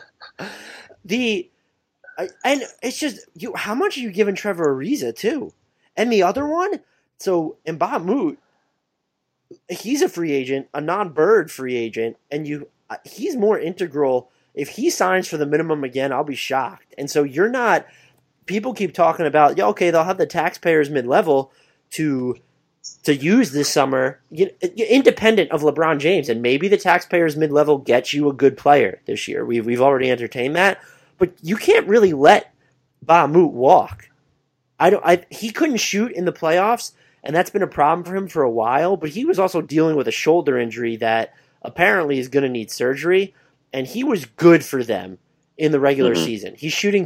And it's just how much are you giving Trevor Ariza too? And the other one, so Mbah Moute, he's a free agent, a non-Bird free agent, and he's more integral. If he signs for the minimum again, I'll be shocked. And so you're not. People keep talking about, they'll have the taxpayers mid-level to use this summer, independent of LeBron James, and maybe the taxpayers mid-level get you a good player this year. We've already entertained that, but you can't really let Mbah Moute walk. He couldn't shoot in the playoffs, and that's been a problem for him for a while. But he was also dealing with a shoulder injury that apparently is going to need surgery, and he was good for them in the regular season. He's shooting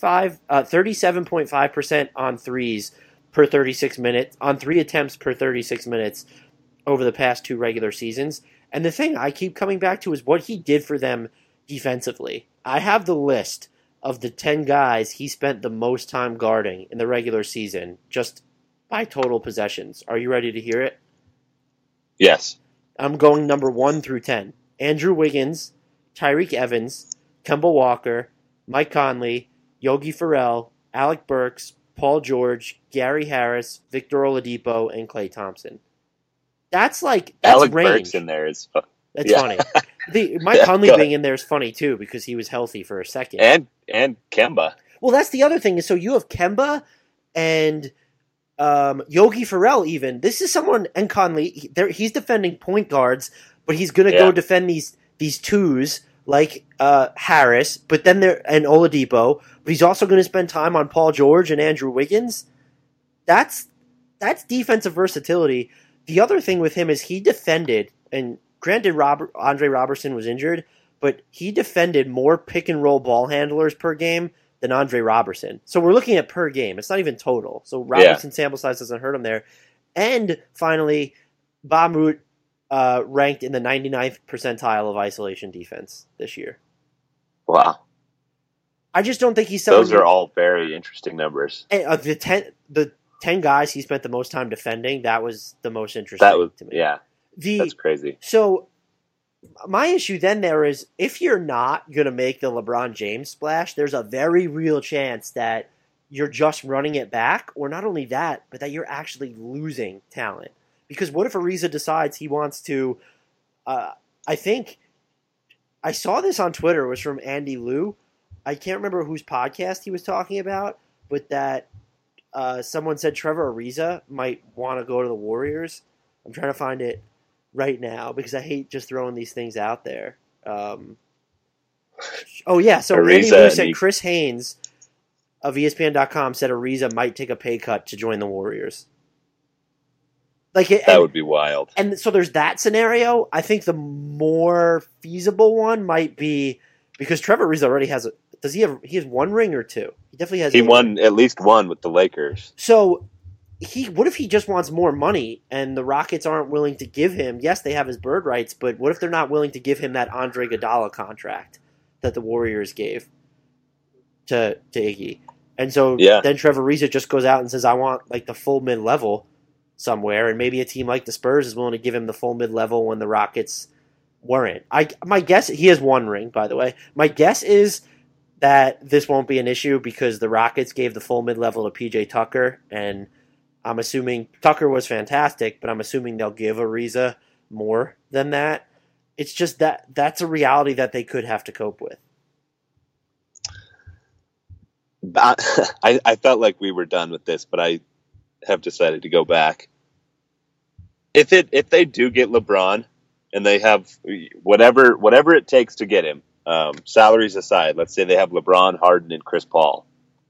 37.5% on threes per 36 minutes, on 3 attempts per 36 minutes over the past 2 regular seasons. And the thing I keep coming back to is what he did for them defensively. I have the list of the 10 guys he spent the most time guarding in the regular season, just by total possessions. Are you ready to hear it? Yes. I'm going number 1 through 10. Andrew Wiggins, Tyreek Evans, Kemba Walker, Mike Conley, Yogi Ferrell, Alec Burks, Paul George, Gary Harris, Victor Oladipo, and Klay Thompson. That's Alec range. Burks in there is fun. That's funny. Mike Conley being in there is funny too because he was healthy for a second. And Kemba. Well, that's the other thing. Is so you have Kemba and Yogi Ferrell even. This is someone, and Conley, he's defending point guards, but he's going to go defend these twos like Harris, but then and Oladipo, but he's also going to spend time on Paul George and Andrew Wiggins. That's defensive versatility. The other thing with him is he defended, and granted Andre Robertson was injured, but he defended more pick-and-roll ball handlers per game than Andre Robertson. So we're looking at per game. It's not even total. So Robertson's sample size doesn't hurt him there. And finally, Ba Moot ranked in the 99th percentile of isolation defense this year. Wow. I just don't think he's someone... Those are all very interesting numbers. The 10 guys he spent the most time defending, that was the most interesting to me. Yeah. That's crazy. So my issue then there is if you're not going to make the LeBron James splash, there's a very real chance that you're just running it back, or not only that, but that you're actually losing talent. Because what if Ariza decides he wants to I think I saw this on Twitter. It was from Andy Liu. I can't remember whose podcast he was talking about, but that someone said Trevor Ariza might want to go to the Warriors. I'm trying to find it right now because I hate just throwing these things out there. So Ariza, Andy Liu said Chris Haynes of ESPN.com said Ariza might take a pay cut to join the Warriors. That would be wild. And so there's that scenario. I think the more feasible one might be because Trevor Ariza already has he has one ring or two? He definitely has. He won at least one with the Lakers. So what if he just wants more money and the Rockets aren't willing to give him? Yes, they have his bird rights, but what if they're not willing to give him that Andre Iguodala contract that the Warriors gave to Iggy? And so then Trevor Ariza just goes out and says, "I want the full mid-level somewhere," and maybe a team like the Spurs is willing to give him the full mid-level when the Rockets weren't. My guess, he has one ring, by the way. My guess is that this won't be an issue because the Rockets gave the full mid-level to PJ Tucker, and I'm assuming Tucker was fantastic, but I'm assuming they'll give Ariza more than that. It's just that's a reality that they could have to cope with. I felt like we were done with this, but I have decided to go back. If they do get LeBron and they have whatever it takes to get him, salaries aside, let's say they have LeBron, Harden, and Chris Paul.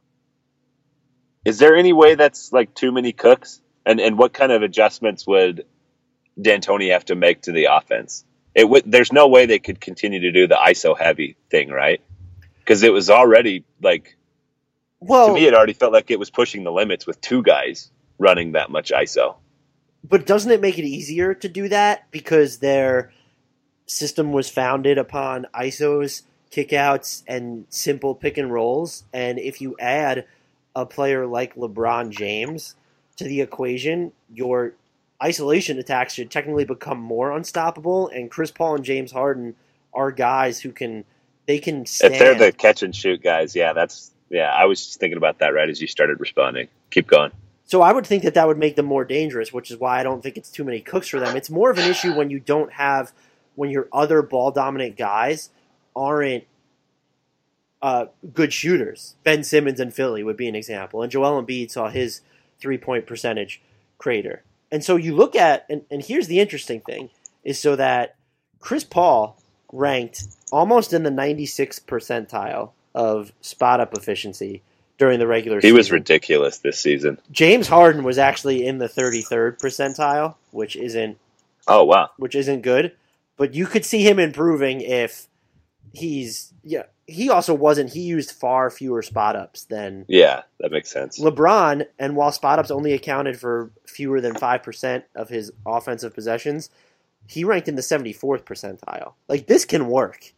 Is there any way that's too many cooks? And what kind of adjustments would D'Antoni have to make to the offense? There's no way they could continue to do the ISO heavy thing, right? Because it was already to me, it already felt like it was pushing the limits with two guys running that much ISO. But doesn't it make it easier to do that because their system was founded upon ISOs, kickouts, and simple pick and rolls? And if you add a player like LeBron James to the equation, your isolation attacks should technically become more unstoppable. And Chris Paul and James Harden are guys who can stand. If they're the catch and shoot guys, I was just thinking about that right as you started responding. Keep going. So I would think that would make them more dangerous, which is why I don't think it's too many cooks for them. It's more of an issue when your other ball dominant guys aren't good shooters. Ben Simmons in Philly would be an example, and Joel Embiid saw his 3-point percentage crater. And so you look at, and here's the interesting thing, is so that Chris Paul ranked almost in the 96th percentile of spot-up efficiency during the regular season. He was ridiculous this season. James Harden was actually in the 33rd percentile, which isn't good. But you could see him improving if he also wasn't. He used far fewer spot-ups than... Yeah, that makes sense. LeBron, and while spot-ups only accounted for fewer than 5% of his offensive possessions, he ranked in the 74th percentile. This can work.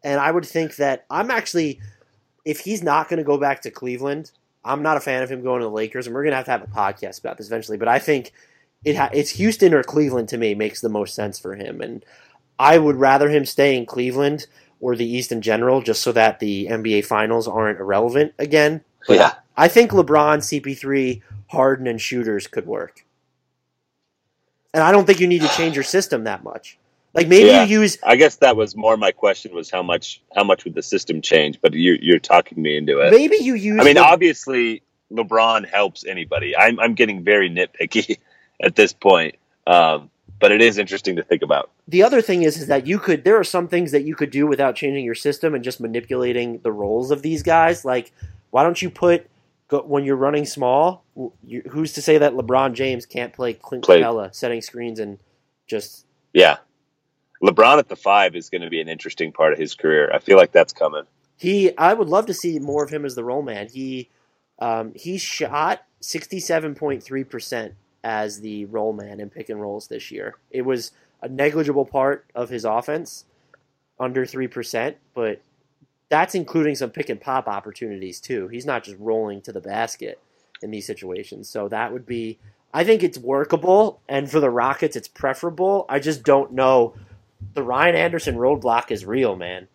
And I would think that if he's not going to go back to Cleveland, I'm not a fan of him going to the Lakers, and we're going to have a podcast about this eventually, but I think it's Houston or Cleveland to me makes the most sense for him. And I would rather him stay in Cleveland or the East in general, just so that the NBA Finals aren't irrelevant again. But yeah. I think LeBron, CP3, Harden, and shooters could work. And I don't think you need to change your system that much. Like maybe you use. I guess that was more my question was how much would the system change? But you're talking me into it. Maybe you use. I mean, obviously LeBron helps anybody. I'm getting very nitpicky at this point, but it is interesting to think about. The other thing is that there are some things that you could do without changing your system and just manipulating the roles of these guys. Like, why don't you when you're running small? Who's to say that LeBron James can't play Clint Capella, setting screens and just LeBron at the 5 is going to be an interesting part of his career. I feel like that's coming. I would love to see more of him as the roll man. He shot 67.3% as the roll man in pick and rolls this year. It was a negligible part of his offense, under 3%, but that's including some pick and pop opportunities too. He's not just rolling to the basket in these situations. So that would be, I think it's workable, and for the Rockets it's preferable. I just don't know. The Ryan Anderson roadblock is real, man.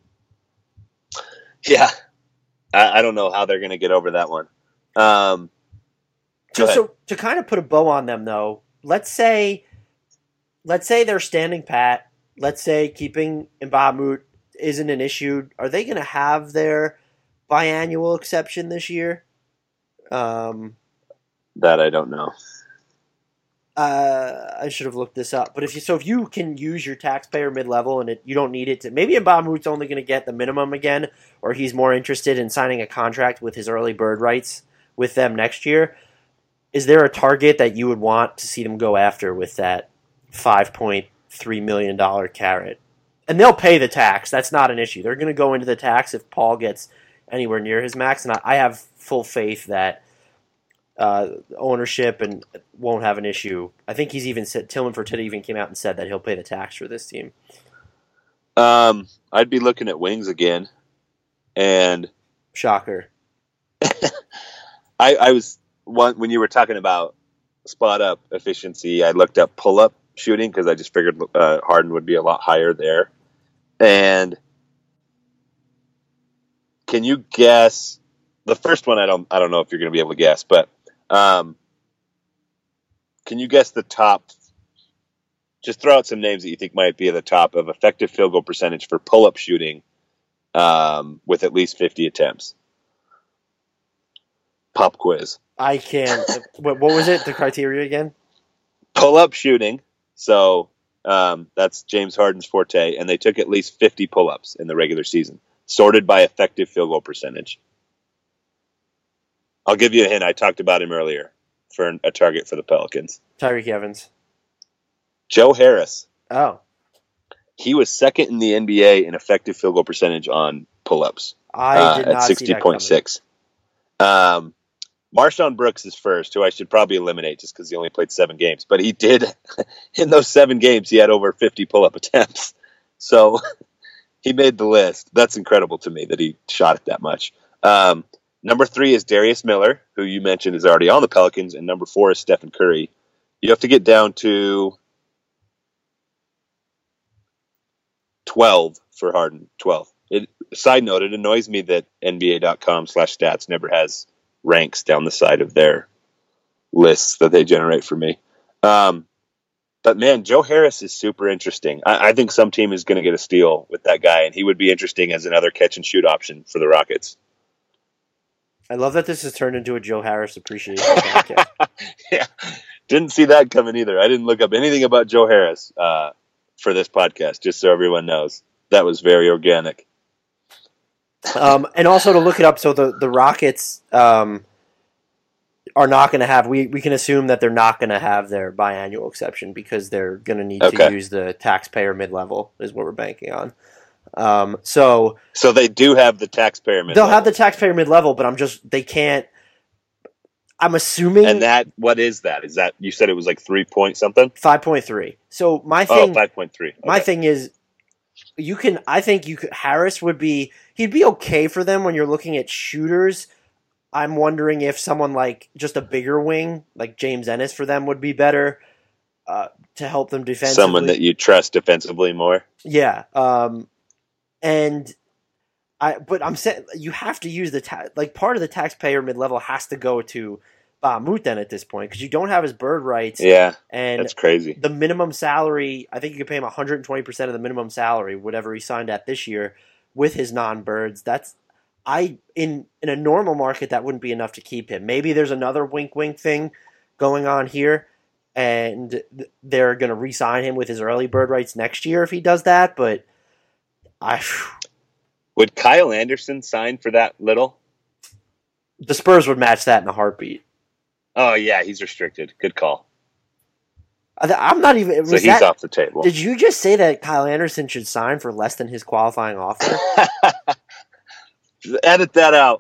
Yeah. I don't know how they're going to get over that one. So to kind of put a bow on them, though, let's say they're standing pat. Let's say keeping Mbah isn't an issue. Are they going to have their biannual exception this year? That I don't know. I should have looked this up. But if you can use your taxpayer mid-level and you don't need it to, maybe Mbah's only going to get the minimum again, or he's more interested in signing a contract with his early bird rights with them next year. Is there a target that you would want to see them go after with that $5.3 million carrot? And they'll pay the tax. That's not an issue. They're going to go into the tax if Paul gets anywhere near his max. And I have full faith that ownership and won't have an issue. I think he's even said, Tillman Fertitta even came out and said that he'll pay the tax for this team. I'd be looking at wings again. And shocker. I was when you were talking about spot up efficiency, I looked up pull up shooting because I just figured Harden would be a lot higher there. And can you guess the first one? I don't know if you're going to be able to guess, but can you guess the top? Just throw out some names that you think might be at the top of effective field goal percentage for pull up shooting with at least 50 attempts. Pop quiz. I can. What was it? The criteria again? Pull-up shooting. So that's James Harden's forte, and they took at least 50 pull-ups in the regular season, sorted by effective field goal percentage. I'll give you a hint. I talked about him earlier for a target for the Pelicans. Tyreek Evans. Joe Harris. Oh. He was second in the NBA in effective field goal percentage on pull-ups. I did not at 60.6. Marshawn Brooks is first, who I should probably eliminate just because he only played 7 games. But he did, in those 7 games, he had over 50 pull-up attempts. So he made the list. That's incredible to me that he shot it that much. Number 3 is Darius Miller, who you mentioned is already on the Pelicans. And number 4 is Stephen Curry. You have to get down to 12 for Harden. 12. Side note, it annoys me that NBA.com/stats never has ranks down the side of their lists that they generate for me. But man, Joe Harris is super interesting. I think some team is going to get a steal with that guy, and he would be interesting as another catch and shoot option for the Rockets. I love that this has turned into a Joe Harris appreciation podcast. Yeah, didn't see that coming either. I didn't look up anything about Joe Harris for this podcast, just so everyone knows. That was very organic. And also to look it up, so the Rockets are not going to have. We can assume that they're not going to have their biannual exception because they're going to need to use the taxpayer mid-level is what we're banking on. So they do have the taxpayer mid-level. They'll have the taxpayer mid-level, but they can't. I'm assuming. And what is that? Is that you said it was like 3 point something? 5.3. So my thing. 5.3. Okay. My thing is, I think Harris he'd be okay for them when you're looking at shooters. I'm wondering if someone like just a bigger wing, like James Ennis for them would be better to help them defensively. Someone that you trust defensively more. Yeah. But I'm saying you have to use part of the taxpayer mid-level has to go to Bahamut then at this point because you don't have his bird rights. Yeah, and that's crazy. The minimum salary, I think you could pay him 120% of the minimum salary, whatever he signed at this year, with his non-birds. In a normal market that wouldn't be enough to keep him. Maybe there's another wink thing going on here, and they're going to re-sign him with his early bird rights next year if he does that. But would Kyle Anderson sign for that little? The Spurs would match that in a heartbeat. Oh, yeah, he's restricted. Good call. I'm not even... So he's off the table. Did you just say that Kyle Anderson should sign for less than his qualifying offer? Edit that out.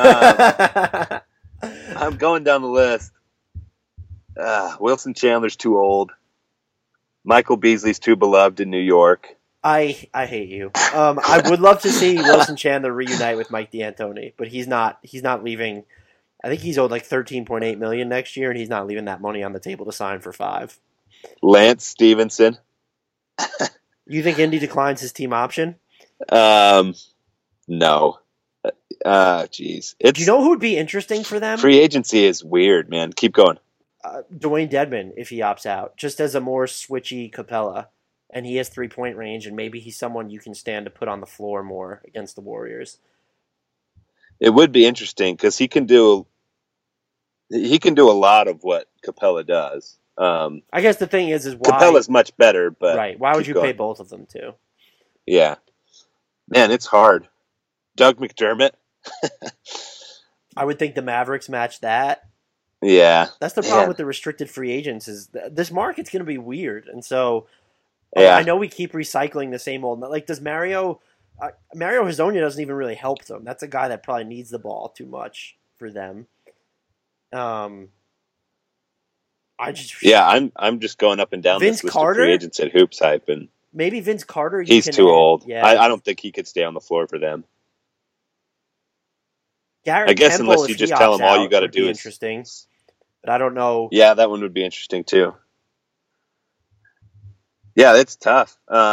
I'm going down the list. Wilson Chandler's too old. Michael Beasley's too beloved in New York. I hate you. I would love to see Wilson Chandler reunite with Mike D'Antoni, but he's not leaving... I think he's owed like $13.8 million next year, and he's not leaving that money on the table to sign for $5 million. Lance Stevenson. You think Indy declines his team option? No. Jeez. Do you know who would be interesting for them? Free agency is weird, man. Keep going. Dwayne Dedmon, if he opts out, just as a more switchy Capella, and he has 3-point range, and maybe he's someone you can stand to put on the floor more against the Warriors. It would be interesting because he can do a lot of what Capella does. I guess the thing is why Capella's much better, but right? Why would you pay both of them too? Yeah, man, it's hard. Doug McDermott. I would think the Mavericks match that. Yeah, that's the problem with the restricted free agents is this market's going to be weird, and so I know we keep recycling the same old. Like, does Mario Hezonja doesn't even really help them. That's a guy that probably needs the ball too much for them. I'm just going up and down Vince this list Carter? of free agents at Hoops Hype, and maybe Vince Carter. He's too old. Yeah, I don't think he could stay on the floor for them. Garrett I guess Temple, unless you just tell him all you got to do is interesting. But I don't know. Yeah, that one would be interesting too. Yeah, it's tough.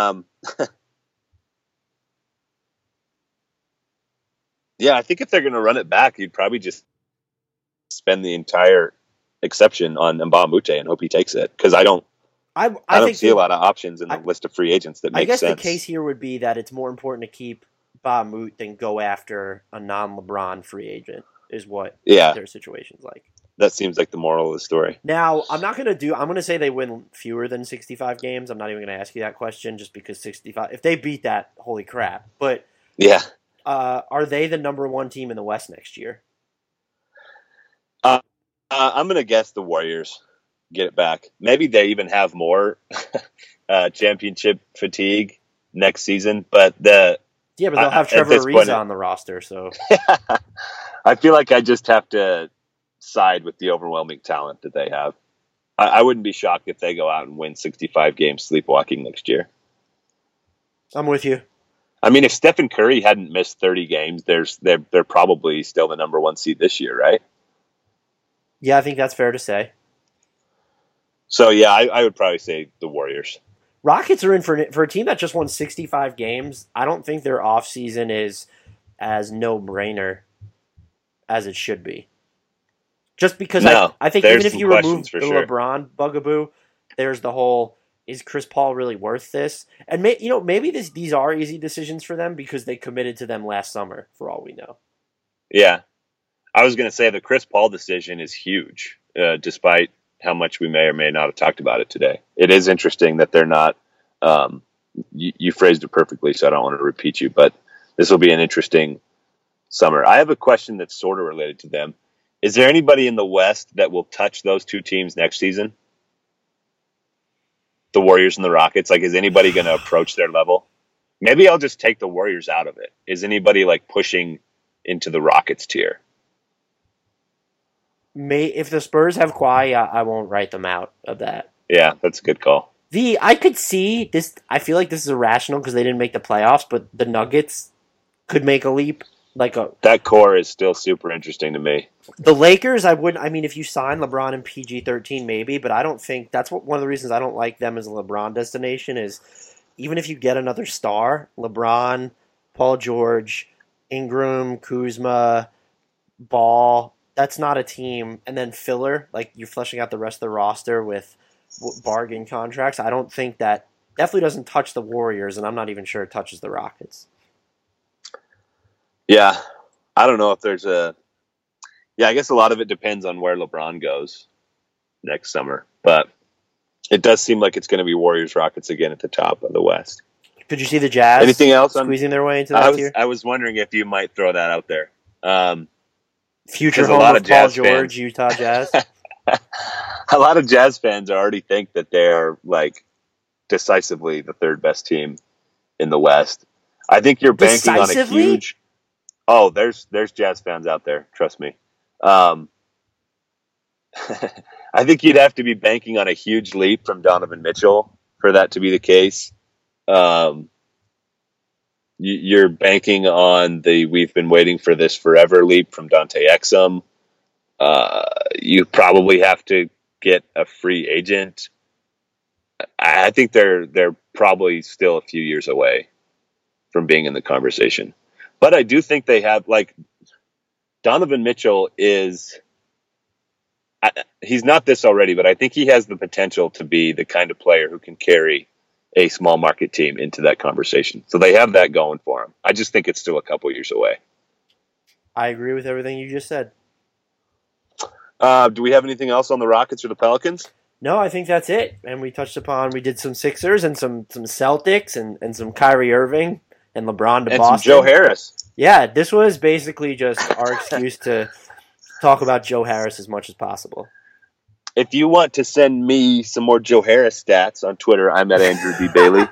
Yeah, I think if they're going to run it back, you'd probably just spend the entire exception on Mbah a Moute and hope he takes it. Because I don't see a lot of options in the list of free agents that make sense. I guess the case here would be that it's more important to keep Mbah a Moute than go after a non-LeBron free agent is what their situation's like. That seems like the moral of the story. Now, I'm going to say they win fewer than 65 games. I'm not even going to ask you that question just because 65, if they beat that, holy crap. But yeah. Are they the number one team in the West next year? I'm going to guess the Warriors get it back. Maybe they even have more championship fatigue next season. But they'll have Trevor Ariza on the roster. So I feel like I just have to side with the overwhelming talent that they have. I wouldn't be shocked if they go out and win 65 games sleepwalking next year. I'm with you. I mean, if Stephen Curry hadn't missed 30 games, they're probably still the number one seed this year, right? Yeah, I think that's fair to say. So, yeah, I would probably say the Warriors. Rockets are in for a team that just won 65 games. I don't think their offseason is as no-brainer as it should be. Just because I think even if you remove the LeBron bugaboo, there's the whole, is Chris Paul really worth this? And maybe these are easy decisions for them because they committed to them last summer, for all we know. Yeah. I was going to say the Chris Paul decision is huge, despite how much we may or may not have talked about it today. It is interesting that they're not, you phrased it perfectly, so I don't want to repeat you, but this will be an interesting summer. I have a question that's sort of related to them. Is there anybody in the West that will touch those two teams next season? The Warriors and the Rockets? Like, is anybody going to approach their level? Maybe I'll just take the Warriors out of it. Is anybody like pushing into the Rockets tier? If the Spurs have Kawhi, I won't write them out of that. Yeah, that's a good call. I could see this. I feel like this is irrational because they didn't make the playoffs, but the Nuggets could make a leap. That core is still super interesting to me. The Lakers, I mean, if you sign LeBron and PG-13, maybe, but I don't think that's one of the reasons I don't like them as a LeBron destination is even if you get another star, LeBron, Paul George, Ingram, Kuzma, Ball, that's not a team. And then filler, like you're fleshing out the rest of the roster with bargain contracts. I don't think that definitely doesn't touch the Warriors, and I'm not even sure it touches the Rockets. Yeah, I don't know if there's I guess a lot of it depends on where LeBron goes next summer. But it does seem like it's going to be Warriors-Rockets again at the top of the West. Could you see the Jazz anything else squeezing their way into that tier? I was wondering if you might throw that out there. Future home of Paul George, fans. Utah Jazz. A lot of Jazz fans already think that they're like decisively the third best team in the West. I think you're banking on a huge... Oh, there's Jazz fans out there. Trust me. I think you'd have to be banking on a huge leap from Donovan Mitchell for that to be the case. You're banking on the we've been waiting for this forever leap from Dante Exum. You probably have to get a free agent. I think they're probably still a few years away from being in the conversation. But I do think they have, like, Donovan Mitchell is, he's not this already, but I think he has the potential to be the kind of player who can carry a small market team into that conversation. So they have that going for him. I just think it's still a couple years away. I agree with everything you just said. Do we have anything else on the Rockets or the Pelicans? No, I think that's it. And we did some Sixers and some Celtics and some Kyrie Irving. And LeBron to and Boston. Some Joe Harris. Yeah, this was basically just our excuse to talk about Joe Harris as much as possible. If you want to send me some more Joe Harris stats on Twitter, I'm at Andrew D. Bailey.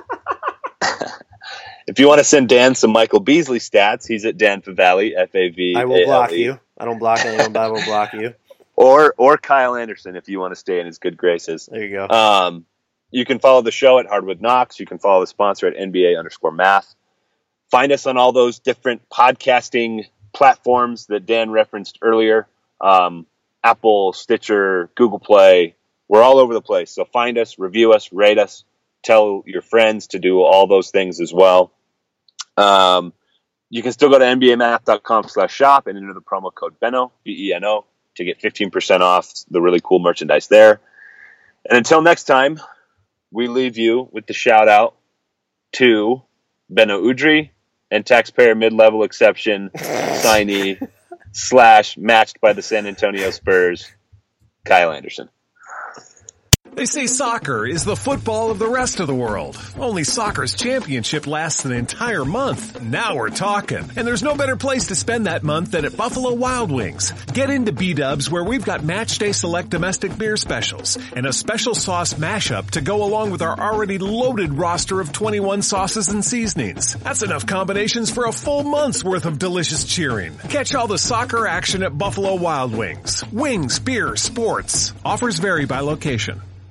If you want to send Dan some Michael Beasley stats, he's at Dan Favale, Favale. I will block you. I don't block anyone, but I will block you. Or Kyle Anderson if you want to stay in his good graces. There you go. You can follow the show at Hardwood Knocks. You can follow the sponsor at NBA_math. Find us on all those different podcasting platforms that Dan referenced earlier. Apple, Stitcher, Google Play. We're all over the place. So find us, review us, rate us. Tell your friends to do all those things as well. You can still go to NBAmath.com/shop and enter the promo code BENO, BENO, to get 15% off the really cool merchandise there. And until next time, we leave you with the shout out to Beno Udrih and taxpayer mid-level exception signee / matched by the San Antonio Spurs, Kyle Anderson. They say soccer is the football of the rest of the world. Only soccer's championship lasts an entire month. Now we're talking. And there's no better place to spend that month than at Buffalo Wild Wings. Get into B-Dubs where we've got Matchday Select domestic beer specials and a special sauce mashup to go along with our already loaded roster of 21 sauces and seasonings. That's enough combinations for a full month's worth of delicious cheering. Catch all the soccer action at Buffalo Wild Wings. Wings, beer, sports. Offers vary by location.